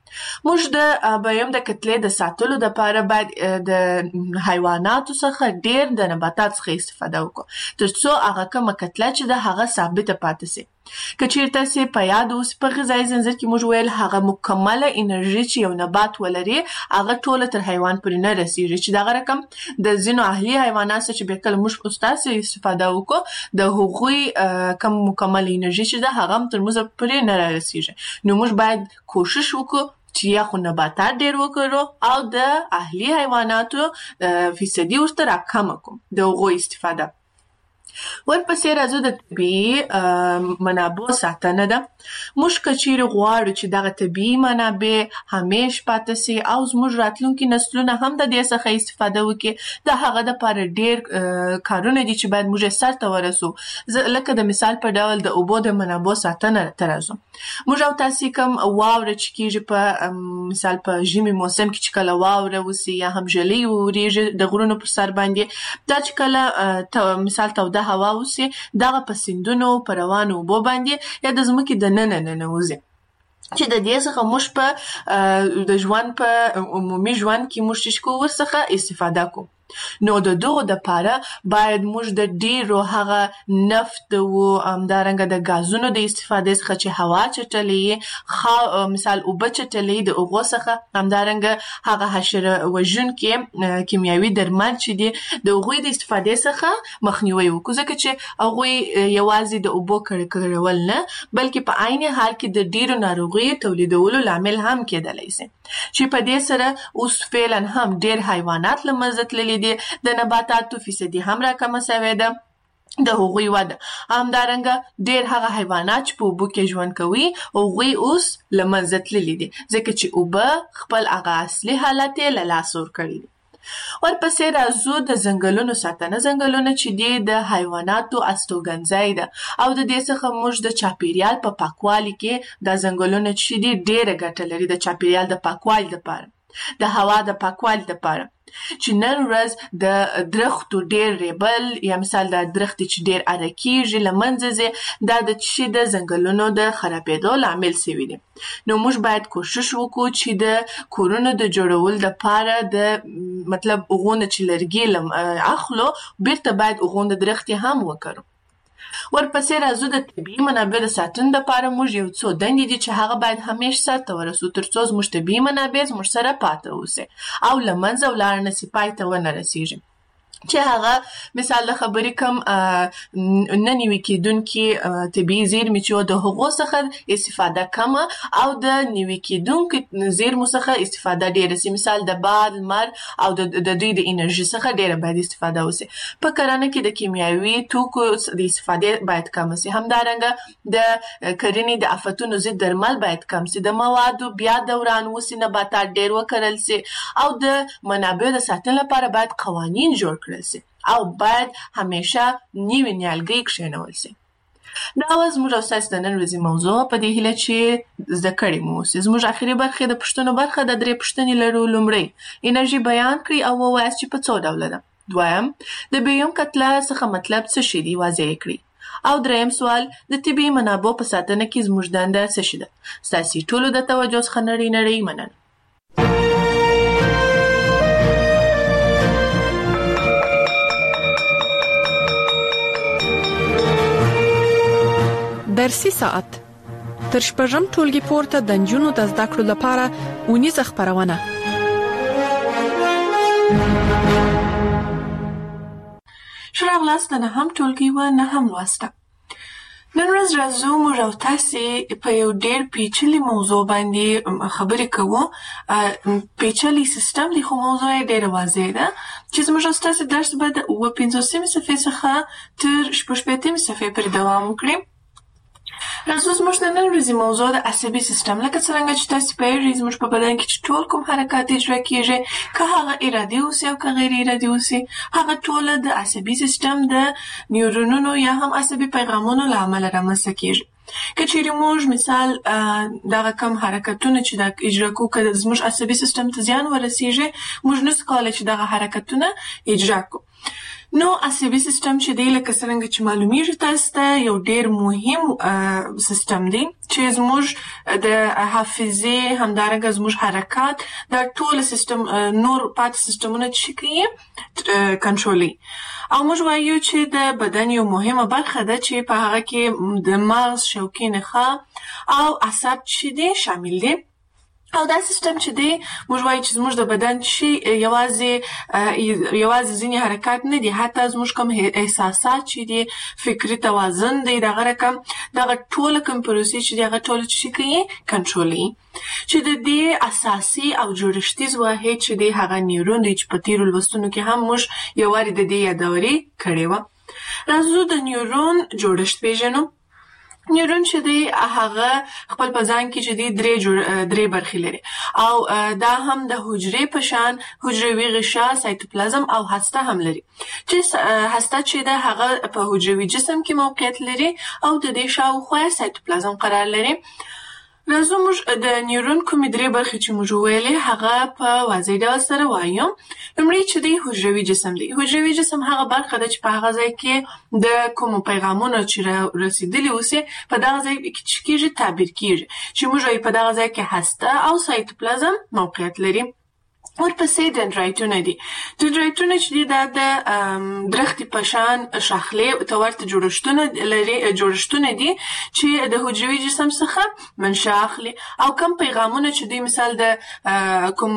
موږ د بیم د کتلې د ساتلو لپاره باید د حیواناتو څخه ډیر د نباتات څخه استفاده وکړو ترڅو هغه کومه کتله چې د هغه ثابته پاتې شي. که چیرته سي په یاد اوس په غذایي زنجیر کې موږ ویل هغه مکمله انرژي چې یو نبات ولري هغه ټوله تر حیوان پورې نه رسیږي چې دغه رقم د ځینو اهلي حیوانات چې به کله موږ استاسي استفاده وکړو د هغوی کم مکمله انرژي چې د هغه تر موږ پورې نه رسیږي. نو موږ باید کوشش وکړو چې یا خو نباتات ډیر وکړو او د اهلي حیواناتو فیصدي ورته راکمه کوم د هغوی استفاده. ورپسې راځو د طبیعي منابعو ساتنه ده. موږ که چیرې غواړو چې دغه طبیعي منابع همیش پاتې سي او زموږ راتلونکي نسلونه هم د دې څخه استفاده وکړي د هغه دپاره ډیر کارونه دي چې باید موږ سرته ورسو. لکه د مثال په ډول د اوبو د منابعو ساتنه ته راځو. موږ او تاسې کوم واوره چې کېږي په مثال په ژمي موسم کې چې کله واوره وسي یا هم ژلۍ وورېږي د غرونو پر سر باندې دا چې کله مثال توده هوا وسي دغه په سیندونو په روانو اوبو باندې یا د ځمکې د ننه ننوځي چې د دې څخه موږ په د ژوند په عمومي ژوند کې موږ چې کوو ورڅخه استفاده کوو. نو د دغو دپاره باید موږ د ډیرو هغه نفت او همدارنګه د غازونو د استفادې څخه چې هوا چټلې مثال اوبه چټلې د هغو څخه همدارنګه هغه حشره وژونکي کیمیاوي درمل چې دي د هغوی د استفادې څخه مخنیوی وکړو ځکه چې هغوی یوازې د اوبو کړکړول نه بلکې په عین حال کې د ډیرو ناروغیو تولیدولو لامل هم کېدلی شي چې په دې سره اوس فعلا هم ډیر حیوانات له منځه تللي دي د نباتاتو فیصدي هم راکمه سوې ده د هغوی وده. همدارنګه ډیر هغه حیوانات چې په اوبو کې ژوند کوي هغوی اوس له منځه تللي دي ځکه چې اوبه خپل هغه اصلي حالت یې له لاسه ورکړي دي. ورپسې راځو د ځنګلونو ساتنه. ځنګلونه چې دي د حیواناتو استوګنځای ده او د دې څخه موږ د چاپیریال په پاکوالي کې د ځنګلونه چې دي ډیره ګټه لري د چاپیریال د پاکوالي لپاره د هوا د پاکوالي لپاره چې نن ورځ د درختو ډیر ریبل یا مثال د درخت چې ډیر اره کېږي له منځه ځي دا د چې د ځنګلونو د خرابېدو لامل سوي دي. نو موږ باید کوشش وکړو چې د کورونو د جوړولو دپاره د مطلب هغو نه چې لرګي اخلو بیرته باید هغو د درختې هم وکړو. ورپسې راځو د طبیعي منابع د ساتنې لپاره موږ یو څو دندې دي چې هغه باید همیش سرته ورسو ترڅو زموږ طبیعي منابع زموږ سره پاتې اوسي او له منځه ولاړ نه سي پای ته ونه رسیږي چې هغه مثال د خبرې کم نه نیوي کېدونکي طبیعي زیرمې چې د هغو څخه استفاده کمه او د نیوي کېدونکو زیرمو څخه استفاده ډېره سي. مثال د باد لمر او د دوی د انرژي څخه ډېره باید استفاده وسي. په کرنه کې د کیمیاوي توکو د استفادې باید کم سي. همدارنګه د کرنې د آفتونو ضد درمل باید کم سي. د موادو بیا دوران وسي. نباتات ډېر وکرل سي او د منابعو د ساتنې لپاره باید قوانین جوړ سي او باید همیشه نیوي نیالګي کښېنول سي. دا وه زموږ او ستاسې د نن ورځې موضوع په دې هیله چې زده کړې مو اوسي. زموږ اخري برخې د پوښتنو برخه د درې پوښتنې لرو. لومړی انرژي بیان کړئ او ووایاست چې په څو ډوله ده. دویم د بیوم کتله څخه مطلب څه شي دي واضح کړئ. او دریم سوال د طبیعي منابعو په ساتنه کې زموږ دنده څه شي ده. ستاسې ټولو د توجه څخه نړۍ نړۍ مننه. درسي ساعت تر شپږم ټولګي پورته د نجونو د زده کړو لپاره اونیزه خبرونه. ښه راغلاست د نهم ټولګي و نهم لوسته. نن ورځ راځو موږ او تاسې په یو ډېر پیچلي موضوع باندې خبرې کوو. پیچلي سیستم دی خو موضوع یې ډېره واضح ده چې زموږ او ستاسې درس به د اووه پنځوسمې صفحې څخه تر شپږ شپېتمې صفحې پورې دوام وکړي. راځو زموږ د نن ورځې موضوع د عصبي سیستم. لکه څرنګه چې تاسې پوهېږئ زموږ په بدن کې چې ټول کوم حرکات اجرا کېږي که هغه ارادي اوسي او که غیر ارادي اوسي هغه ټوله د عصبي سیستم د نیورونونو یا هم عصبي پیغامونو له امله رامنځته کېږي. که چیرې موږ مثال دغه کم حرکتونه چې دا اجرا کوو که زموږ عصبي سیستم ته زیان ورسېږي موږ نسو کولی چې دغه حرکتونه اجرا کوو. نو عصبي سیستم چې دی لکه څنګه چې معلومیږي تاسو ته یو ډیر مهم سیستم دی چې زموږ د حافظې همدارنګه زموږ حرکات دا ټول سیستم نور پات سیستمونه چې کوي کنټرولي او موږ وایو چې د بدن یو مهمه برخه ده چې په هغه کې د مغز، شوکي نخاع او اعصاب چې دي شامل دي او دا سیستم چې دی موږ وایو چې زموږ د بدن شي یوازې یوازې ځینې حرکات نه دي، حتی زموږ کوم احساسات چې دي، فکري توازن دی، دغه رقم دغه ټول کوم پروسې چې دغه ټول چې کوي کنټرولي چې د دې اساسي او جوړښتیز واحد چې دی هغه نیورون دی چې په تیرو لوستونو کې هم موږ یو واری د دې یادوري کړې و. راځو د نیورون جوړښت پیژنو. نیورون چې دی هغه خپل په ځان کې چې دی درې درې برخې لري او دا هم د حجرې په شان حجروي غشا، سایتوپلازم او هسته هم لري چې هسته چې ده هغه په حجروي جسم کې موقعیت لري او د دې شاوخوا سایتوپلازم قرار لري. راځو موږ د نیورون کومې درې برخې چې موږ ویلې هغه په واضح ډول سره وایو. لومړی چې دی حجروي جسم دی. حجروي جسم هغه برخه ده چې په هغه ځای کې د کوم پیغامونو چې رسیدلی اوسي په دغه ځای کې چې کېږي تعبیر کېږي چې موږ په دغه ځای کې هسته او سایتوپلازم موقعیت لري. ورپسې دندرایتونه دي. دندرایتونه چې دي دا د درختې په شان شاخلې ته ورته جوړښتونه لري جوړښتونه دي چې د حجروي جسم څخه منشأ اخلي او کوم پیغامونه چې دوی مثال د کوم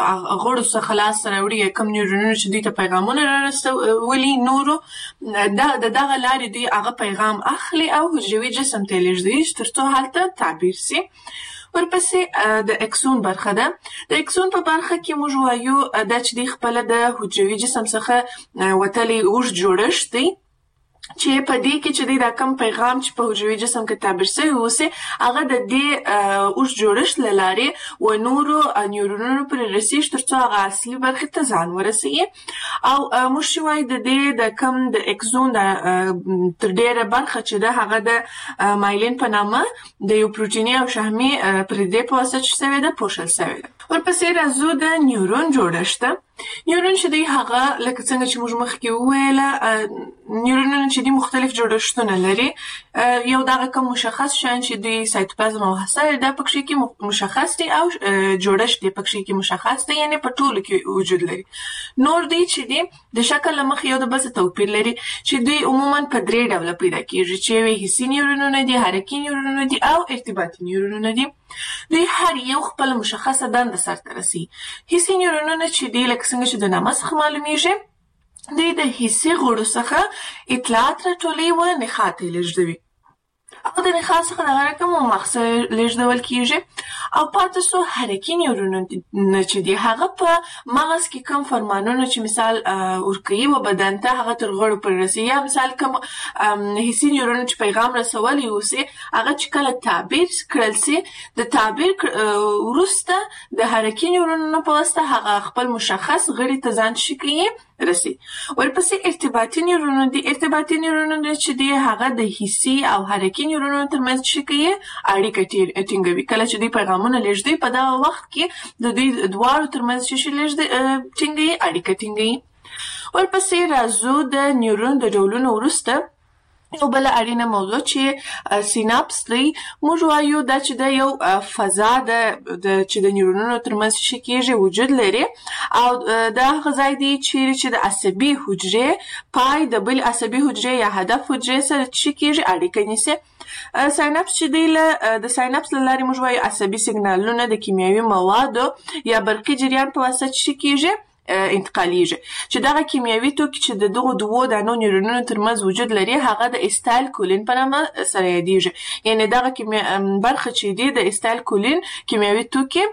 غړو څخه لاس سره وړي کوم نیورونونه چې دوی ته پیغامونه رارسولي نورو دا د دغه لارې دوی هغه پیغام اخلي او حجروي جسم ته لیږدوي تر څو هلته تعبیر سي. ورپسې د اکسون برخه ده. د اکسون په برخه کې موږ وایو دا چې دی خپل د حجروي جسم څخه وتلی اوږد جوړښت دی چې په دې کې چې دا کوم پیغام چې په حجروي جسم کې تعبیر شوی اوسي هغه د دې اوږد جوړښت له لارې و نورو نیورونونو پورې رسیږي تر څو هغه اصلي برخې ته ځان ورسوي او موږ وایو د دې د کوم د اکسون تر ډېره برخه چې ده هغه د مایلین په نامه د یو پروټیني او شحمي پردې په واسطه چې شوی ده پوښل شوی ده. ورپسې راځو د نیورون جوړښت. نیورون چې دی هغه لکه څنګه چې موږ مخکې وویله نیورونونه چې دی مختلف جوړښتونه لري. یو دغه کوم مشخص شیان چې دوی سایتوپلازم او هسته دا پکې کې مشخص دي او جوړښت دی پکې کې مشخص دی یعنی په ټولو کې وجود لري. نور دی چې دی د شکل له مخې یو د بل توپیر لري چې دوی عموما په درې ډوله پیدا کیږي چې وي حسي نیورونونه دي، حرکي نیورونونه دي او ارتباطي نیورونونه دي. دوی هر یو خپل مشخصه دنده سرته رسي. حسي نیورونونه چې دی لکه څنګه چې د نامه څخه معلومیږي دوی د حسي غړو څخه اطلاعات راټولوي و نخاع ته لیږدوي او د نخاع څخه دغه رقم مغز لیږدول کېږي او پاتې څو حرکي نیورونونه چې دي هغه په مغز کې کوم فرمانونه چې مثال ورکوي و بدن ته هغه تر غړو پورې رسوي یا مثال کوم حسي نیورون چې پیغام رسولی اوسي هغه چې کله تعبیر کړل سي د تعبیر وروسته د حرکي نیورونونو په واسطه هغه خپل مشخص غړي ته ځان شي کوي رسي. ورپسې ارتباطي نیورونونه دي. ارتباطي نیورونونه چې دي هغه د حسي او حرکي نیورونونو ترمنځ چې کوي اړیکه ټینګوي. کله چې دوی پیغامونه لیږدوي په دغه وخت کې د دوی دواړو ترمنځ چې لیږدوي ټینګوي اړیکه ټینګوي. ورپسې راځو د نیورون د ډولونو وروسته یو بل اړینه موضوع چې سیناپس دی. موږ وایو دا چې د یو فضا د چې د نیورونونو ترمنځ چې کېږي وجود لري او دا هغه ځای دی چې د عصبي حجرې پای د بل عصبي حجرې یا هدف حجرې سره چې کېږي اړیکه نیسي. سایناپس چې دی د سایناپس له لارې موږ وایو عصبي سیګنالونه د کیمیاوي موادو یا برقي جریان په واسطه چې کېږي انتقالیږي چې دغه کیمیاوي توکي چې د دغو دوو دانو نیورونونو ترمنځ وجود لري هغه د استایل کولین په نامه سره یادیږي. یعنی دغه برخه چې دی د استایل کولین کیمیاوي توکي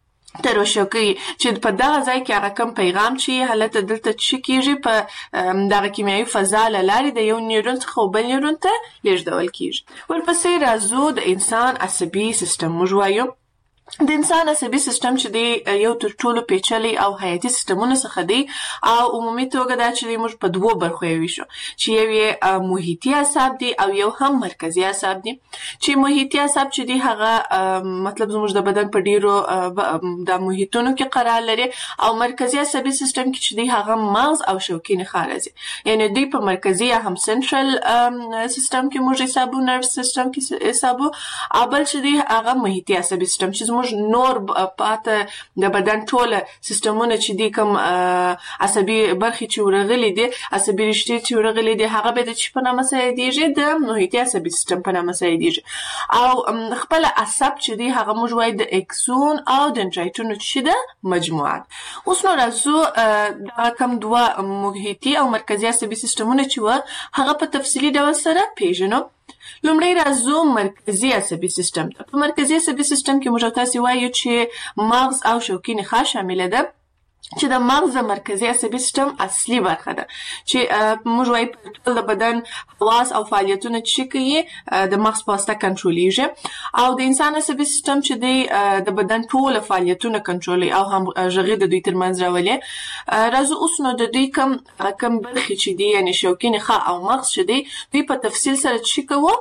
تروشو کوي چې په دغه ځای کې هغه کوم پیغام چې حالت دلته چې کېږي په دغه کیمیاوي فضا له لارې د یو نیورون څخه بل نیورون ته لیږدول کېږي. ورپسې راځو د انسان عصبي سیستم. موږ وایو د انسان عصبي سیستم چې دی یو تر ټولو پیچلي او حیاتي سیستمونو څخه دی او عمومي توګه دا چې موږ په دوو برخو یې ویشو چې یو یې محیطي اعصاب دي او یو هم مرکزي اعصاب دي چې محیطي اعصاب چې دی هغه مطلب زموږ د بدن په ډیرو د محیطونو کې قرار لري او مرکزي عصبي سیستم کې چې دی هغه مغز او شوکي نخاع راځي یعنی دوی په مرکزي یا هم سنټرل سیستم کې موږ حسابو نرو سیستم کې حسابو او بل چې دی هغه محیطي عصبي سیستم چې نور پاته د بدن ټول سیستمونه چې دي کوم عصبي برخې چې ورغلي دي عصبي رشتې چې ورغلي دي هغه به د چی په نامه سره یادېږي د محیطي عصبي سیستم په نامه سره یادېږي او خپل عصب چې دي هغه موږ وایو د اکسون او دندرایتونو چې ده مجموعات اوس نو راځو دا کوم دوه محیطي او مرکزي عصبي سیستمونه چې و هغه په تفصیلي ډول سره پیژنو لومړی راځو مرکزي عصبي سیستم ته په مرکزي عصبي سیستم کې موږ تاسو وایو چې مغز او شوکي نخاع شامل ده چې د مغز د مرکزي عصبي سیستم اصلي برخه ده چې موږ وایو ټول د بدن حواس او فعالیتونه چې کوي د مغز په واسطه کنټرولېږي او د انسان عصبي سیستم چې دی د بدن ټول فعالیتونه کنټرولوي او هم غږی د دوی ترمنځ راولي راځو اوس نو د دوی کم کم برخې چې دي یعنی شوکي نخاع او مغز چې دی دوی په تفصیل سره چې کوو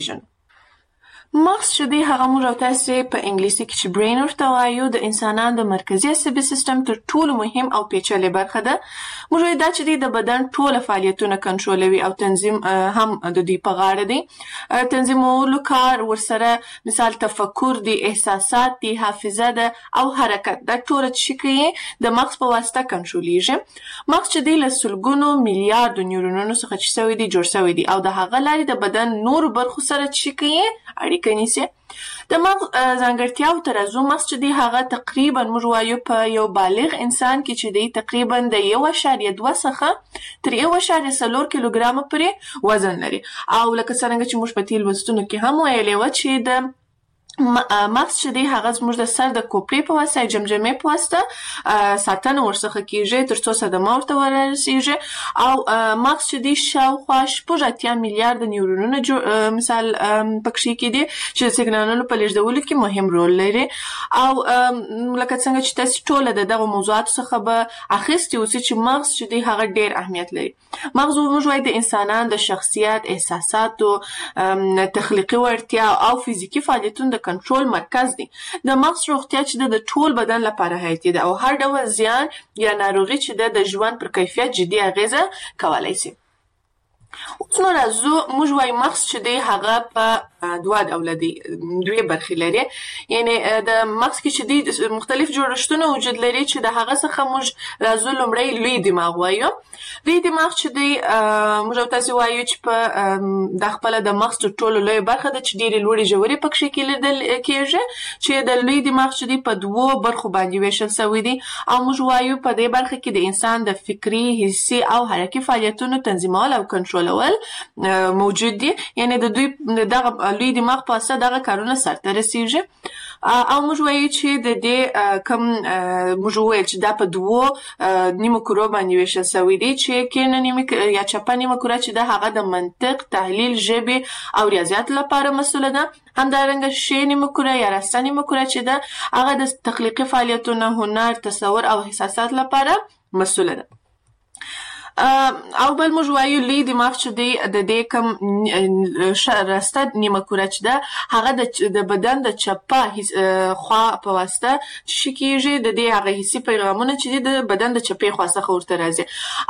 مغز چې دی هغه موږ تاسو په انګلیسي کې چې برین ورته وایو د انسانانو د مرکزي عصبي سیستم تر ټولو مهم او پیچلې برخه ده موږ وایو دا چې دی د بدن ټول فعالیتونه کنټرولوي او تنظیم هم د دوی په غاړه دی تنظیمولو کار ورسره مثال تفکر دی احساسات دی حافظه ده او حرکت دا ټول چې کوي د مغز په واسطه کنټرولېږي مغز چې دی له سلګونو میلیارډو نیورونونو څخه چې سوی دی جوړ سوی دی او د هغه لارې د بدن نور برخو سره چې کوي اړیکه نیسي د مغز ځانګړتیاو ته راځو مغز چې دی هغه تقریبا موږ وایو په یو بالغ انسان کې چې دی تقریبا د یو اعشاریه دوه څخه تر یو اعشاریه څلور کیلوګرامه پورې وزن لري او لکه څنګه چې موږ په تیل لوستونو کې هم ویلي وو چې د مغز چې دی هغه زموږ د سر د کوپړې په واسطه جمجمې په واسطه ساتنه ورڅخه کیږي تر څو صدمه ورته ورسیږي او مغز چې دی شاوخوا شپږ اتیا میلیارډ نیورونونه مثال پکې کې دي چې د سیګنالونو په لیږدولو کې مهم رول لري او لکه څنګه چې تاسو ټول د دغه موضوعاتو څخه به اخیستي اوسئ چې مغز چې دی هغه ډیر اهمیت لري مغز موږ وایو د انسانانو د شخصیت احساساتو تخلیقي وړتیا او فزیکی فعالیتونو د کنټرول مرکز دی د مغز روغتیا چې د ټول بدن لپاره حیاتي ده او هر ډول زیان یا ناروغي چې د ژوند پر کیفیت جدي اغیزه کولای شي اوس نو راځو موږ وایو مغز چې دی هغه په دوه ډوله دی دوه برخې لري یعنی د مغز کې چې دی مختلف جوړښتونه وجود لري چې د هغه څخه موږ راځو لومړی لوی دماغ وایو لوی دماغ چې دی موږ تاسو وایو چې په د خپل د مغز ټولو لوی برخه د چې ډېری لوړې جوړې پکې کې لیدل کېږي چې د لوی دماغ چې دی په دوه برخو باندې ویشل شوی دی او موږ وایو په دې برخه کې د انسان د فکری حسي او حرکي فعالیتونو تنظیمول او کنټرول موجود دي یعنی د دوی دغه لوی دماغ په اساس دغه کارونه سرته رسیږي او موږ وایو چې د دې کم موږ وایو چې دا په دوه نیمو کرو باندې ویشل شوی دی چې کینه نیمه یا چپه نیمه کره چې د هغه د منطق تحلیل ژبه او ریاضیات لپاره مسؤله ده همدارنګه شی نیمه کره یا راسته نیمه کره چې ده هغه د تخلیقي فعالیتونو هنر تصور او احساسات لپاره مسؤله ده او بل موږ وایو لوی دماغ چې دی د دې کم راسته نیمه کره چې ده هغه د بدن د چپه خوا په واسطه چې کیږي د دې هغه حسي پیغامونه چې د بدن د چپې خوا څخه ورته راځي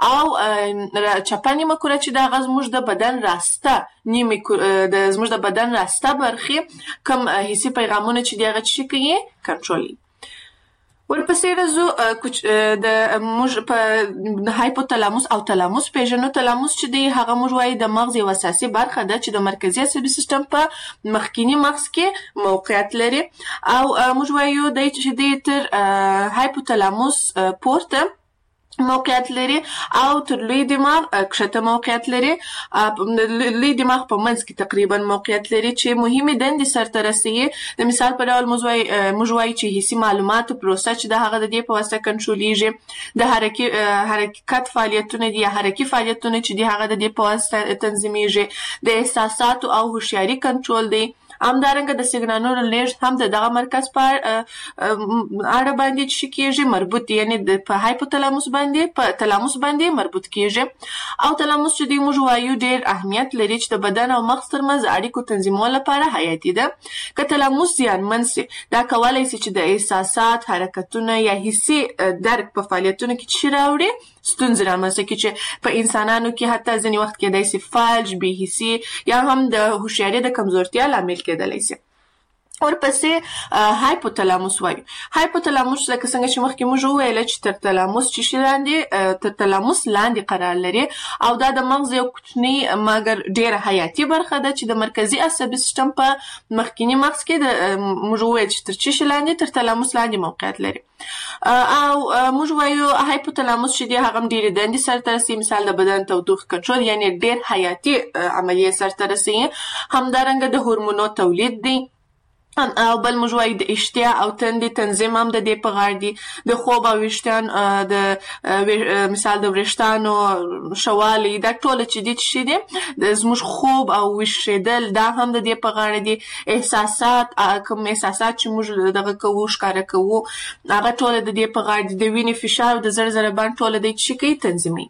او چپه نیمه کره چې ده هغه زموږ د بدن راسته نیمه د زموږ د بدن راسته برخې کم حسي پیغامونه چې دی هغه چې کوي کنټرول ورپسې راځو د موږ په هایپوتالاموس او تالاموس پیژنو تالاموس چې دی هغه موږ وایو د مغز یو اساسي برخه ده چې د مرکزي عصبي سیستم په مخکینی مغز کې موقعیت لري او موږ وایو د چې دی تر هایپوتالاموس پورته موقعیت لري او تر لوی دماغ کښته موقعیت لري لوی دماغ په منځ کې تقریبا موقعیت لري چې مهمه دندې سرته رسوي د مثال په ډول موږ وایو چې حسي معلوماتو پروسه چې د هغه د دې په واسطه کنټرولېږي د حرکي حرکت فعالیتونه دي حرکي فعالیتونه چې د هغه د دې په واسطه تنظیمېږي د احساساتو او هوښیاري کنټرول دی همدارنګه د سیګنالونو لیږد هم د دغه مرکز په اړه باندې چې کېږي مربوط یعنی په هایپوتلاموس باندې په تلاموس باندې مربوط کېږي او تلاموس چې دی موږ وایو ډېر اهمیت لري چې د بدن او مغز ترمنځ اړیکو تنظیمولو لپاره حیاتي ده. که تلاموس زیانمن سي دا کولای شي چې د احساسات حرکتونه یا حسي درک په فعالیتونو کې چې راوړي ستونزې رامنځته کړي چې په انسانانو کې حتی ځینې وخت کېدای شي فلج بې حسي یا هم د هوښیارۍ د کمزورتیا لامل کېدلی شي. ورپسې هایپوتلاموس وایو. هایپوتلاموس لکه څنګه چې مخکې موږ وویل چې تر تلاموس چې شي لاندې تر تلاموس لاندې قرار لري او دا د مغز یو کوچنی مګر ډېره حیاتي برخه ده چې د مرکزي عصبي سیستم په مخکینی مغز کې د موږ وویل چې تر چې شي لاندې تر تلاموس لاندې موقعیت لري او موږ وایو هایپوتلاموس چې دی هغه هم ډېرې دندې سرته رسوي، مثال د بدن تودوخې کنټرول یعنی ډېر حیاتي عملیې سرته رسوي. همدارنګه د هورمونو تولید دی او بل موږ وایو د اشتها او تندې تنظیم هم د دې په غاړه دي. د خوب او ویښتان د مثال د وریښتانو ښهوالی دا ټوله چې دي چې شي دي د زموږ خوب او ویښېدل دا هم د دې په غاړه دي. احساسات کوم احساسات چې موږ دغه کوو ښکاره کوو هغه ټوله د دې په غاړه دي. د وینې فشار او د زړه ضربان ټوله دی چې کوي تنظیمي.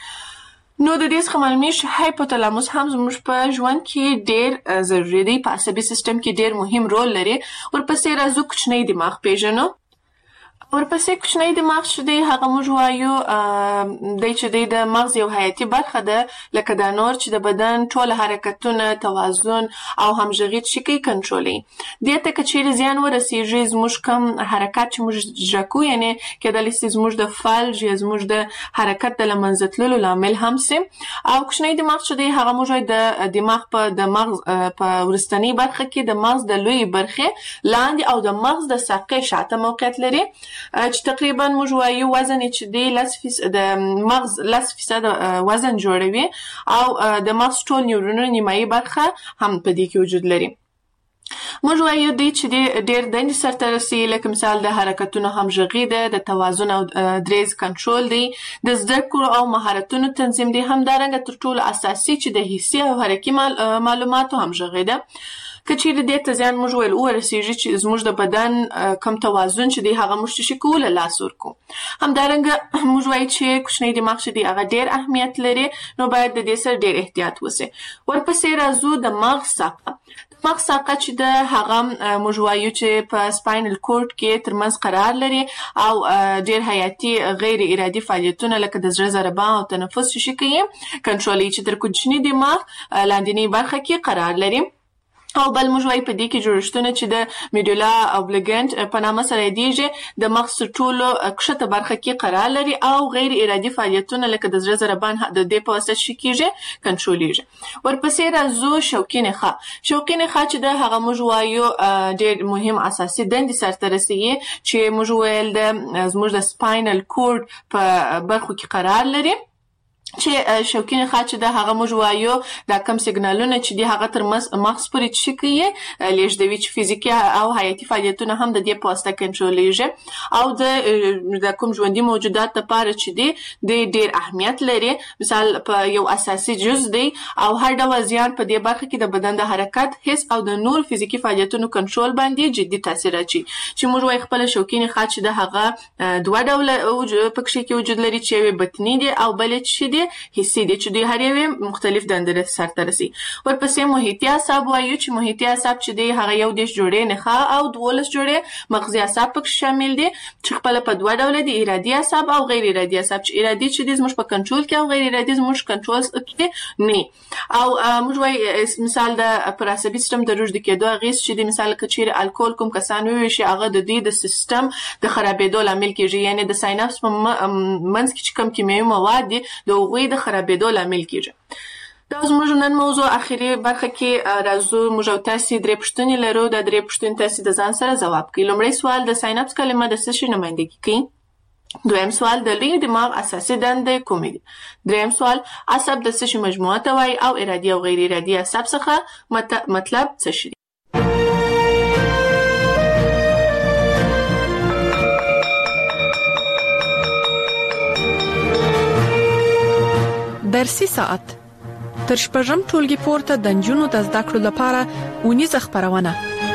نو د دې څخه معلومیږي هایپوتلاموس هم زموږ په ژوند کې ډېر ضروري دی، په عصبي سیستم کې ډېر مهم رول لري. ورپسې راځو کوچنی دماغ پیژنو. ورپسې کوچنی دماغ چې دی هغه موږ وایو دی چې دی د مغز یو حیاتي برخه ده لکه دا نور چې د بدن ټول حرکتونه توازن او همغږي چې کوي کنټرولوي. دې ته که چیرې زیان ورسېږي زموږ کوم حرکات چې موږ اجرا کوو یعنی کېدلی شي زموږ د فلج یا زموږ د حرکت د له منځه تللو لامل هم سي. او کوچنی دماغ چې دی هغه موږ وایو د دماغ په د مغز په وروستنۍ برخه کې د مغز د لویې برخې لاندې او د مغز د ساقې شاته موقعیت لري چې تقریبا موږ وایو وزن چې دی لس فیصد د مغز لس فیصد وزن جوړوي او د مغز ټول نیورونونه نیمایي برخه هم په دې کې وجود لري. موږ وایو دی چې دی ډېر دندې سرته رسوي لکه مثال د حرکتونو همغږي ده، د توازن او دریز کنټرول دی، د زده کړو او مهارتونو تنظیم دی. همدارنګه تر ټولو اساسي چې د حسي او حرکي معلوماتو همغږي ده. که چیرې دې ته زیان موږ ویل ورسېږي چې زموږ د بدن کم توازن چې دی هغه موږ چې شي کوو له لاس ورکو. همدارنګه موږ وایو چې کوچنی دماغ چې دی هغه ډېر اهمیت لري نو باید د دې سره ډېر احتیاط وسي. ورپسې راځو د مغز ساقه. د مغز ساقه چې ده هغه موږ وایو چې په سپاینل کورډ کې ترمنځ قرار لري او ډېر حیاتي غیر ارادي فعالیتونه لکه د زړه ضربان او تنفس چې شي کوي کنټرولوي چې تر کوچني دماغ لاندنۍ برخه کې قرار لري. او بل موږ وایو په دې کې جوړښتونه چې د میډولا اوبلیګنټ په نامه سره یادېږي د مغز تر ټولو کښته برخه کې قرار لري او غیر ارادي فعالیتونه لکه د زړه ضربان د دې په واسطه چې کېږي کنټرولېږي. ورپسې راځو شوکي نخاع. شوکي نخاع چې ده هغه موږ وایو ډېر مهم اساسي دندې سرته رسوي چې موږ ویل د زموږ د سپاینل کورډ په برخو کې قرار لري چې شوکي نخاع چې ده هغه موږ وایو دا کم سیګنالونه چې دي هغه تر مغز پورې چې کوي لیږدوي چې فزیکي او حیاتي فعالیتونه هم د دې په واسطه کنټرولېږي او د کوم ژوندي موجودات لپاره چې دی د ډېر اهمیت لري. مثال په یو اساسي جز دی او هر ډول زیان په دې برخه کې د بدن د حرکت حس او د نور فزیکي فعالیتونو کنټرول باندې جدي تاثیر اچوي. چې موږ وایو خپله شوکي نخاع چې ده هغه دوه ډوله پکښې کې وجود لري چې یوې بطني دی او بلې چې دی حسي دي چې دوی هر یو مختلف دندې سرته رسي. ورپسې محیطي اعصاب وایو چې محیطي اعصاب چې دی هغه یو دېرش جوړې نخاع او دولس جوړې مغزي اعصاب پکې شامل دي چې خپله په دوه ډوله دي ارادي اعصاب او غیر ارادي اعصاب چې ارادي چې دی زموږ په کنټرول کې او غیر ارادي زموږ کنټرول کې نه. او موږ وایو مثال د پر عصبي سیستم د رشد کېدو اغېز چې دی مثال که چیرې الکول کوم کسان وویشي هغه د دوی د سیستم د خرابېدو لامل کېږي یعنې د سایناپس په منځ کې چې کوم کیمیاوي مواد دي د هغوی د خرابېدو لامل کېږي. دا زموږ نن موضوع اخري برخه کې راځو موږ او تاسې درې پوښتنې لرو. دا درې پوښتنې تاسې د ځان سره ځواب کړئ. لومړی سوال د سایناپس کلمه د څه شي نمایندګي کوي؟ دویم سوال د لوی دماغ اساسي دندې کومې دي؟ دریم سوال عصب د څه شي مجموعه ته وایي او ارادي او غیر ارادي عصب څخه مطلب څه شي؟ درسي ساعت تر شپږم ټولګي پورته د نجونو د زده کړو لپاره ونیزه خبرونه.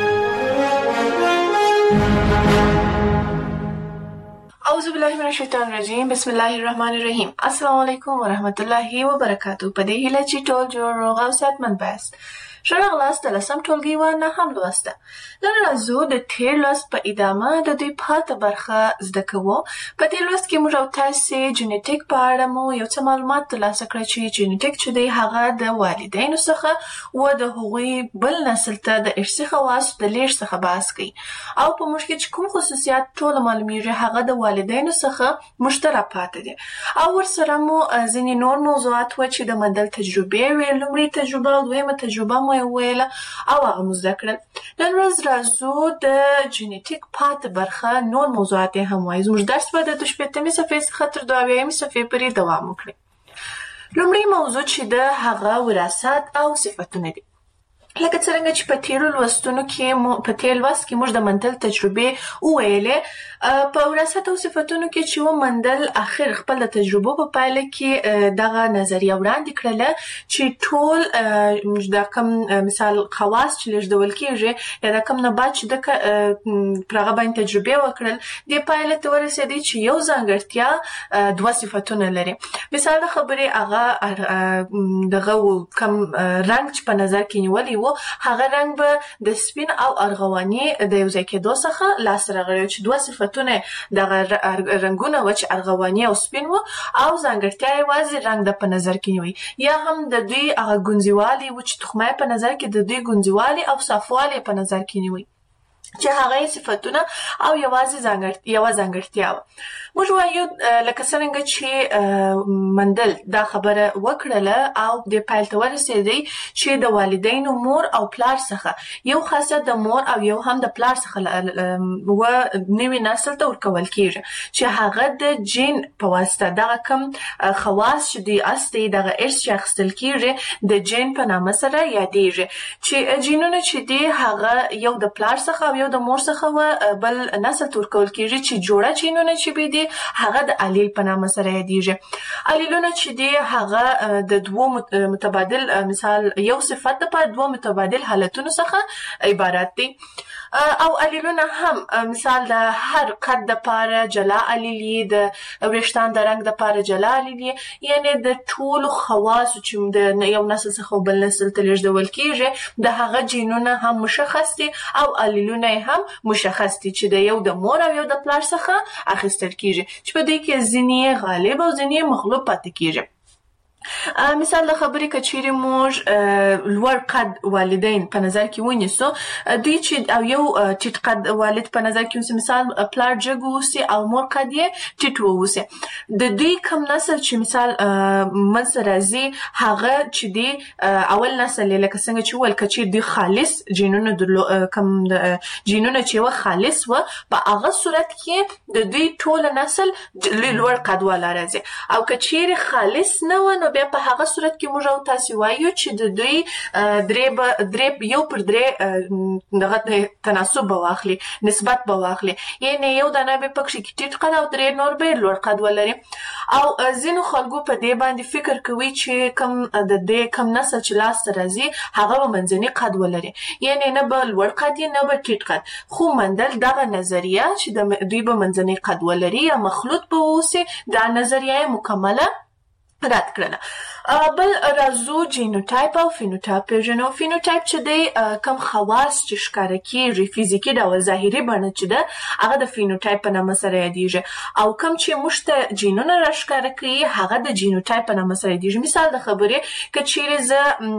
اعوذ بالله من الشیطان الرجیم. بسم الله الرحمن الرحیم. السلام علیکم ورحمت الله وبرکاتہ. په دې هیله چې ټول جوړ روغ او صحتمند باسئ. شنه غلاست لسم ټولګي و نه هم لوسته. نن راځو د تیر لوست په ادامه د دوی پاته برخه زده کوو. په دې لوست کې موږ او تاسې جینیټیک په اړه مو یو څه معلومات ترلاسه کړل چې جینیټیک چې دی هغه د والدینو څخه و د هغوی بل نسل ته د ارثي خواصو د لیږد څخه بحث کوي او په موږ کې چې کوم خصوصیات ټول معلومیږي هغه د والدینو څخه مشترک پاتې دي او ورسره مو ځینې نور موضوعات و چې د مندل تجربې وې. لومړۍ تجربه او دویمه تجربه مو ویله او هغه مو زده کړل. نن ورځ راځو د جینیټیک پاتې برخه نور موضوعات هم وایو. زموږ درس به د شپېتمې صفحې څخه تر دوه اویایمې صفحې پورې دوام وکړي. لومړی موضوع چې د هغه وراثت او صفتونه دي. لکه څنګه چې په تیرو لوستونو کې مو په تیر لوست کې موږ د مندل تجربې وویلې، په وراثت او صفتونو کې چې و مندل اخر خپل د تجربو په پایله کې دغه نظریه وړاندې کړله چې ټول د کم مثال خواص چې لیږدول کېږي یا د کم نبات چې د پر هغه باندې تجربې وکړل دې پایله ته ورسېدی چې یو ځانګړتیا دوه صفتونه لري. مثال د خبرې هغه دغه کم رنګ چې په نظر کې نیولی و هغه رنګ به د سپین او ارغواني د یو ځای کېدو څخه لاسته راغلی چې دوه صفتونه دغه رنګونه و چې ارغواني او سپین و او ځانګړتیا یوازې رنګ د په نظر کې نیوي یا هم د دوی هغه ګونځیوالي و چې تخمه په نظر کې د دوی ګونځیوالي او صافوالی په نظر کې نیوي چې هغه صفتونه او یوازې ځانګړتیا یوه ځانګړتیا وه. موږ وایو لکه څرنګه چې مندل دا خبره وکړله او دې پیل ته ورسېدی چې د والدینو مور او پلار څخه یو خاصیت د مور او یو هم د پلار څخه و نوي نسل ته ورکول کېږي چې هغه د جین په واسطه دغه کم خواص چې دی اصلي دغه ارث چې اخیستل کېږي د جین په نامه سره یادېږي چې جینونه چې دی هغه یو د پلار څخه او یو د مور څخه و بل نسل ته ورکول کېږي چې جوړه جینونه چې به دي هغه د الیل په نامه سره یادېږي. الیلونه چې دی هغه د دوو متبادل مثال یو صفت لپاره دوه متبادل حالتونو څخه عبارت دي او الیلونه هم مثال د هر قد لپاره جلا الیلی د وریښتان د رنګ لپاره جلا الیلی یعنی د ټولو خواصو چې د یو نسل څخه بل نسل ته لیږدول کېږي د هغه جینونه هم مشخص دي او الیلونه هم مشخص دي چې د یو د مور او یو د پلار څخه اخیستل کېږي چې په دې کې ځینې غالب او ځینې مغلوب پاتې کېږي. مثال د خبرې که چیرې موږ لوړ قد والدین په نظر کې ونیسو دوی چې او یو ټیټ قد والد په نظر کې ونیسو مثال پلار جګ واوسي او مور قد یې ټیټ واوسي د دوی کم نسل چې مثال منځته راځي هغه چې دی اول نسل لکه څنګه چې وویل که چیرې دوی خالص جینونه کم جینونه چې یوه خالص وه په هغه صورت کې د دوی ټوله نسل لوړ قد والا راځي او که چیرې خالص نه وه نو بیا په هغه صورت کې موږ او تاسې وایو چې د دوی درې درې یو پر درې دغه تناسب به واخلي نسبت به واخلي یعنې یو دانه به پکښې ټیټ قد او درې نور به لوړ قد ولري او ځینو خلکو په دې باندې فکر کوي چې کم د دې کم نسل چې لاسته راځي هغه به منځني قد ولري یعنې نه به لوړ قد نه به ټیټ قد خو مندل دغه نظریه چې دوی به منځني قد ولري یا مخلوط به واوسي دا نظریه مکمله رد کړله. بل راځو جینوټایپ او فینوټایپ پیژنو. فینوټایپ چې دی کم خواص چې ښکاره کېږي فزیکي ډول ظاهري بڼه چې ده هغه د فینوټایپ په نامه سره یادېږي او کم چې موږ ته جینونه راښکاره کوي هغه د جینوټایپ په نامه سره یادېږي. مثال د خبرې که چیرې زه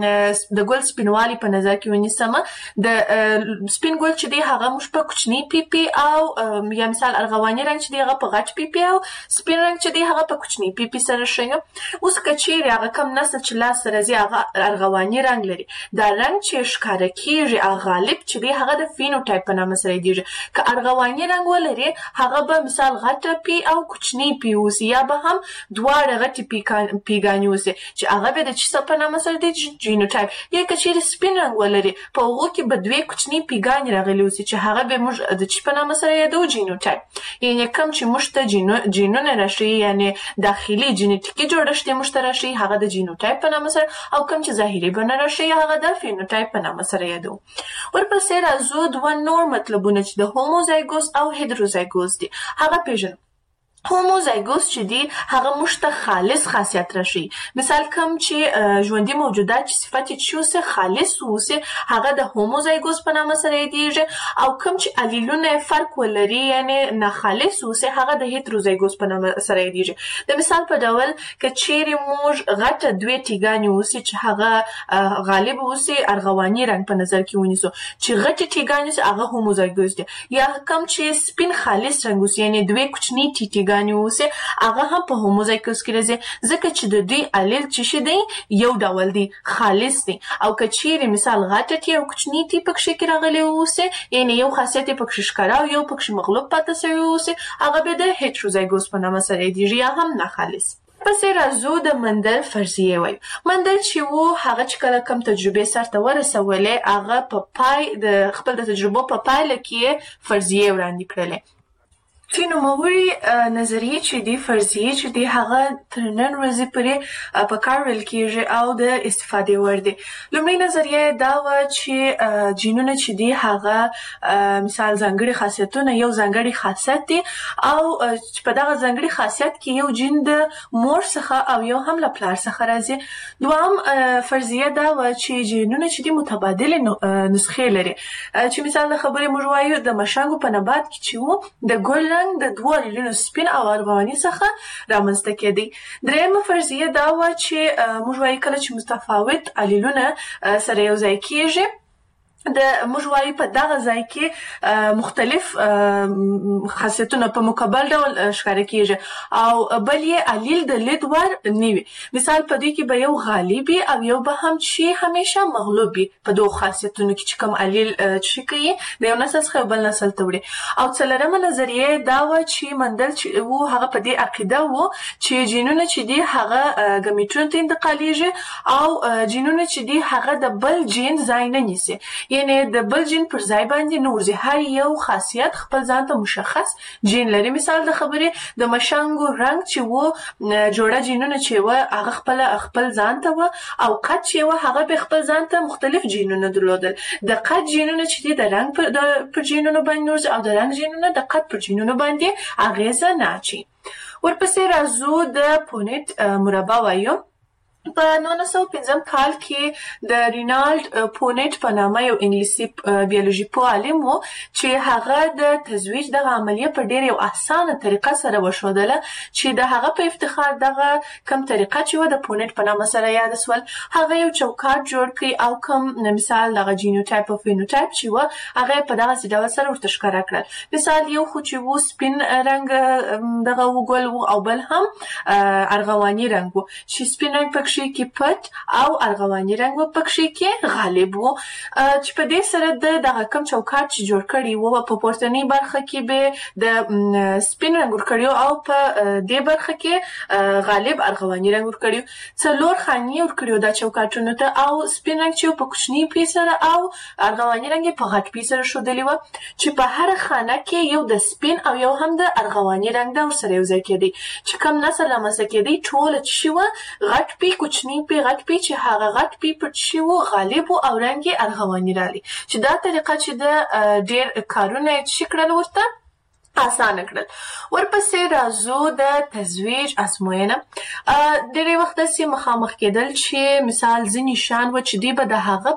د ګل سپینوالي په نظر کې ونیسم د سپین ګل چې دی هغه موږ په کوچني پیپي او یا مثال ارغواني رنګ چې دی هغه په غټ پیپي او سپین رنګ چې دی هغه په کوچني پیپي سره ښیو. اوس که چیرې هغه کم نسل چې لاسته راځي هغه ارغواني رنګ لري دا رنګ چې ښکاره کېږي هغه غالب چې دی هغه د فینوټایپ په نامه سره یادېږي. که ارغواني رنګ ولري هغه به مثال غټه پي او کوچني پي اوسي یا به هم دواړه غټې پیګانې اوسي چې هغه به د څه په نامه سره دی جینوټایپ. یا که چیرې سپین رنګ ولري په هغو کې به دوې کوچني پیګانې راغلي اوسي چې هغه به موږ د څه په نامه سره یادو جینوټایپ. یعنې کوم چې موږ ته جینونه راښیي یعنې داخلي جینیټیکي جوړښت یې موږ ته راښیي هغه د د جینوټایپ په نامه سره او کوم چې ظاهري بڼه راشي هغه د فینوټایپ په نامه سره یادو. ورپسې راځو دوه نور مطلبونه چې د هوموزایګوس او هیټروزایګوس دي هغه پیژنو. هوموزایګوس چې دی هغه موږ ته خالص خاصیت راشي. مثال کوم چې ژوندي موجودات چې صفت یې اوسه خالص اوسه هغه د هوموزایګوس په نامه سره یادیږي او کوم چې الیلونه فرق ولري یعنی نه خالص اوسه هغه د هیټروزایګوس په نامه سره یادیږي. د مثال په ډول ک چیرې موږ غټه دوه تیګانی اوسه چې هغه غالب اوسه ارغواني رنگ په نظر کې ونیسو چې غټه تیګانی هغه هوموزایګوس دی. یا کوم چې سپین خالص رنگ اوسه یعنی دوه کوچنی تیګ اوسه هغه هم په هوموزایګوس کې راځي ځکه چې د دوی الیل چې شي دی یو ډول دی خالص دی او کچېرې مثال غټه تی او کوچنی تی پکې کې راغلی اوسه یعنی یو خاصیت پکې ښکارا او یو پکې مغلوب پاتې شوی اوسه هغه به د هیټروزایګوس په نامه سره دی یا هم نه خالص. پسې راځو د مندل فرضیه وایو. مندل چې وو هغه چې کله کم تجربه سرته ورسولې هغه په پای د خپل د تجربو په پایله کې فرضیه وړاندې کړلې. چې نوموړي نظریه چې دی فرضیه چې دی هغه تر نن ورځې پورې په کار ویل کېږي او د استفادې وړ دی. لومړی نظریه دا وه چې جینونه چې دی هغه مثال ځانګړي خاصیتونه یو ځانګړي خاصیت دی او په دغه ځانګړي خاصیت کې یو جین د مور څخه او یو هم له پلار څخه راځي. دوهم فرضیه دا وه چې جینونه چې دی متبادل نسخې لري چې مثال د خبرې موږ وایو د مشانګو په نبات کې چې وو د ګل د دوه الیلونو سپین او ارغواني څخه رامنځته کېدی. درېیمه فرضیه دا وه چې موږ وایو کله چې متفاوت الیلونه سره یو ځای کېږي د موږ وایو په دغه ځای کې مختلف خاصیتونه په مقابل ډول ښکاره کېږي او بل یې الیل د لید وړ نه وي. مثال په دې کې به یو غالب وي او یو به هم چې همیشه مغلوب وي په دوه خاصیتونو کې چې کوم الیل چې کوي د یو نسل څخه بل نسل ته وړي. او څلورمه نظریه دا وه چې مندل چې وو هغه په دې عقیده وو چې جینونه چې دي هغه ګمیټونو ته انتقالیږي او جینونه چې دي هغه د بل جین ځای نه نیسي یعنی د بل جین پر ځای باندې نه ورځي. هر یو خاصیت خپل ځان ته مشخص جین لري. مثال د خبرې د مشانګو رنګ چې وو جوړه جینونه چې وو هغه خپل خپل ځان ته وو او قد چې وو هغه به خپل ځان ته مختلف جینونه درلودل. د قد جینونه چې دي د رنګ پر د پر جینونو باندې ورځي او د رنګ جینونه د قد پر جینونو باندې اغیزه نه اچي. ورپسې راځو د پونیټ مربع وایو. په نولس سوه پنځم کال کې د رینالډ پونیټ په نامه یو انګلیسي بیولوژي پوه عالم و چې هغه د تزویج دغه عملیه په ډېر یو اسانه طریقه سره وښودله چې د هغه په افتخار دغه کم طریقه چې و د پونیټ په نامه سره یاد سول. هغه یو چوکاټ جوړ کړي او کوم مثال دغه جینوټایپ او فینوټایپ چې و هغه په دغه ډول سره ورته ښکاره کړل. مثال یو خو چې و سپین رنګ دغه وګل و او بل هم ارغواني رنګ و چې سپین رنګ پکې کې پټ او ارغواني رنګ و پکې کې غالب وو چې په دې سره د دغه کم چوکاټ چې جوړ کړي وو په پورتنی برخه کې به د سپین رنګ ور کړیو او په دې برخه کې غالب ارغواني رنګ ور کړیو. څلور خاني ور کړیو د چوکاټونو ته او سپین رنګ چې په کوچنی پی سره او ارغواني رنګ په غټ پی سره شودلی و چې په هر خانه کې یو د سپین او یو هم د ارغواني رنګ د ور سره یو ځای کېدی چې کم نسل لمسه کېدی ټول چې شو غټ پی کوچنی پی غټ پی چې هغه غټ پی پټ شي وو غالب او رنګ ارغواني رالي چې دا طریقه چې د ډېر کارونه چې کړل ورته اسانه کړل. ورپسې راځو د تزویج ازموینه. ډېری وخت داسې مخامخ کېدل چې مثال ځینې شیان و چې دوی به د هغه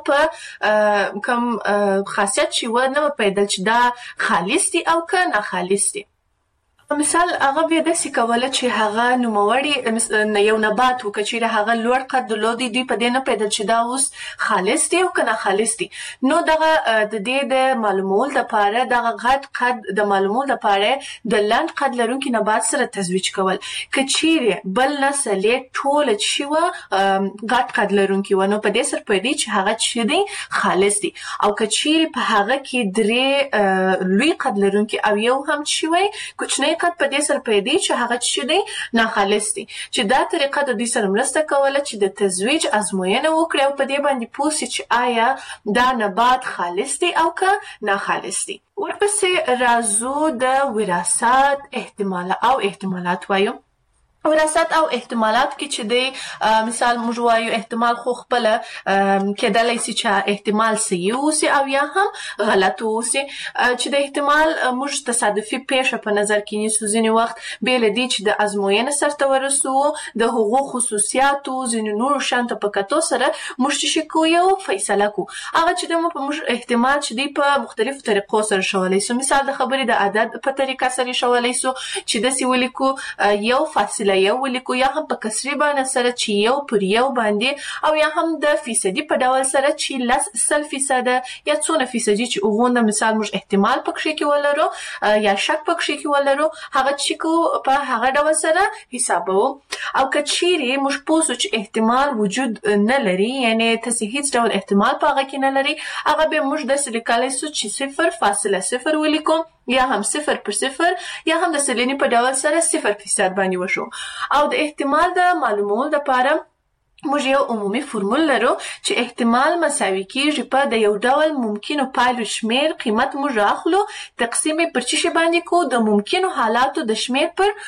په کوم خاصیت چې و نه پیدل چې دا خالص دي او که ناخالص دي. مثال هغه بیا داسې کوله چې هغه نوموړی یو نبات و که چیرې هغه لوړ قد درلودی دوی په دې نه پیدل چې دا اوس خالص دی او که ناخالص دی. نو دغه د دې د معلومول دپاره دغه غټ قد د معلومول دپاره د لنډ قد لرونکي نبات سره تزویج کول. که چیرې بل نسل یې ټوله چې وه غټ قد لرونکي وه نو په دې سره پوهېدی چې هغه چې دی خالص دی او که چیرې په هغه کې درې لوی قد لرونکي او یو هم چې وی کوچنی قد په دې سره پیدا چې هغه چې دی ناخالص دی. چې دا طریقه د دوی سره مرسته کوله چې د تزویج ازموینه وکړي او په دې باندې پوه سي چې آیا دا نبات خالص دی او که ناخالص دی. ورپسې راځو د وراثت احتمال او احتمالات وایو. وراثت او احتمالات کې چې دی مثال موږ وایو احتمال خو خپل کېدلی سي چې احتمال صحیح اوسي او یا هم غلط اوسي چې د احتمال موږ تصادفي پیښه په نظر کې نیسو ځینې وخت بې له دې چې د ازموینې سرته ورسو د هغو خصوصیاتو ځینې نورو شیانو ته په کتو سره موږ چې شي کوو یو فیصله کوو هغه چې دی مو په موږ احتمال چې دی په مختلفو طریقو سره ښولی سو مثال د خبرې د عدد په طریقه سره ښولی سو چې داسې ولیکو یو فاصله یو ولیکو یا هم په کسري باندې سره چې یو پر یو باندې او یا هم د فیصدي په ډول سره چې لس سل فیصده یا څونه فیصدي چې هغونه مثال موږ احتمال پکښې کې ولرو یا شک پکښې کې ولرو هغه چې کو په هغه ډول سره حسابو او که چیرې موږ پوه سو چې احتمال وجود نه لري یعنی تاسې هیڅ ډول احتمال په هغه کې نه لري هغه به موږ داسې لیکلی سو چې صفر فاصله صفر ولیکو یا هم صفر پر صفر یا هم د سلنې په ډول سره صفر فیصد باندې وشو او د احتمال د معلومولو لپاره موږ یو عمومي فرمول لرو چې احتمال مساوي کیږي په د یو ډول ممکنو پایلو شمیر قیمت موږ راخلو تقسیم پر چی شي باندې کو د ممکنو حالاتو د شمیر پر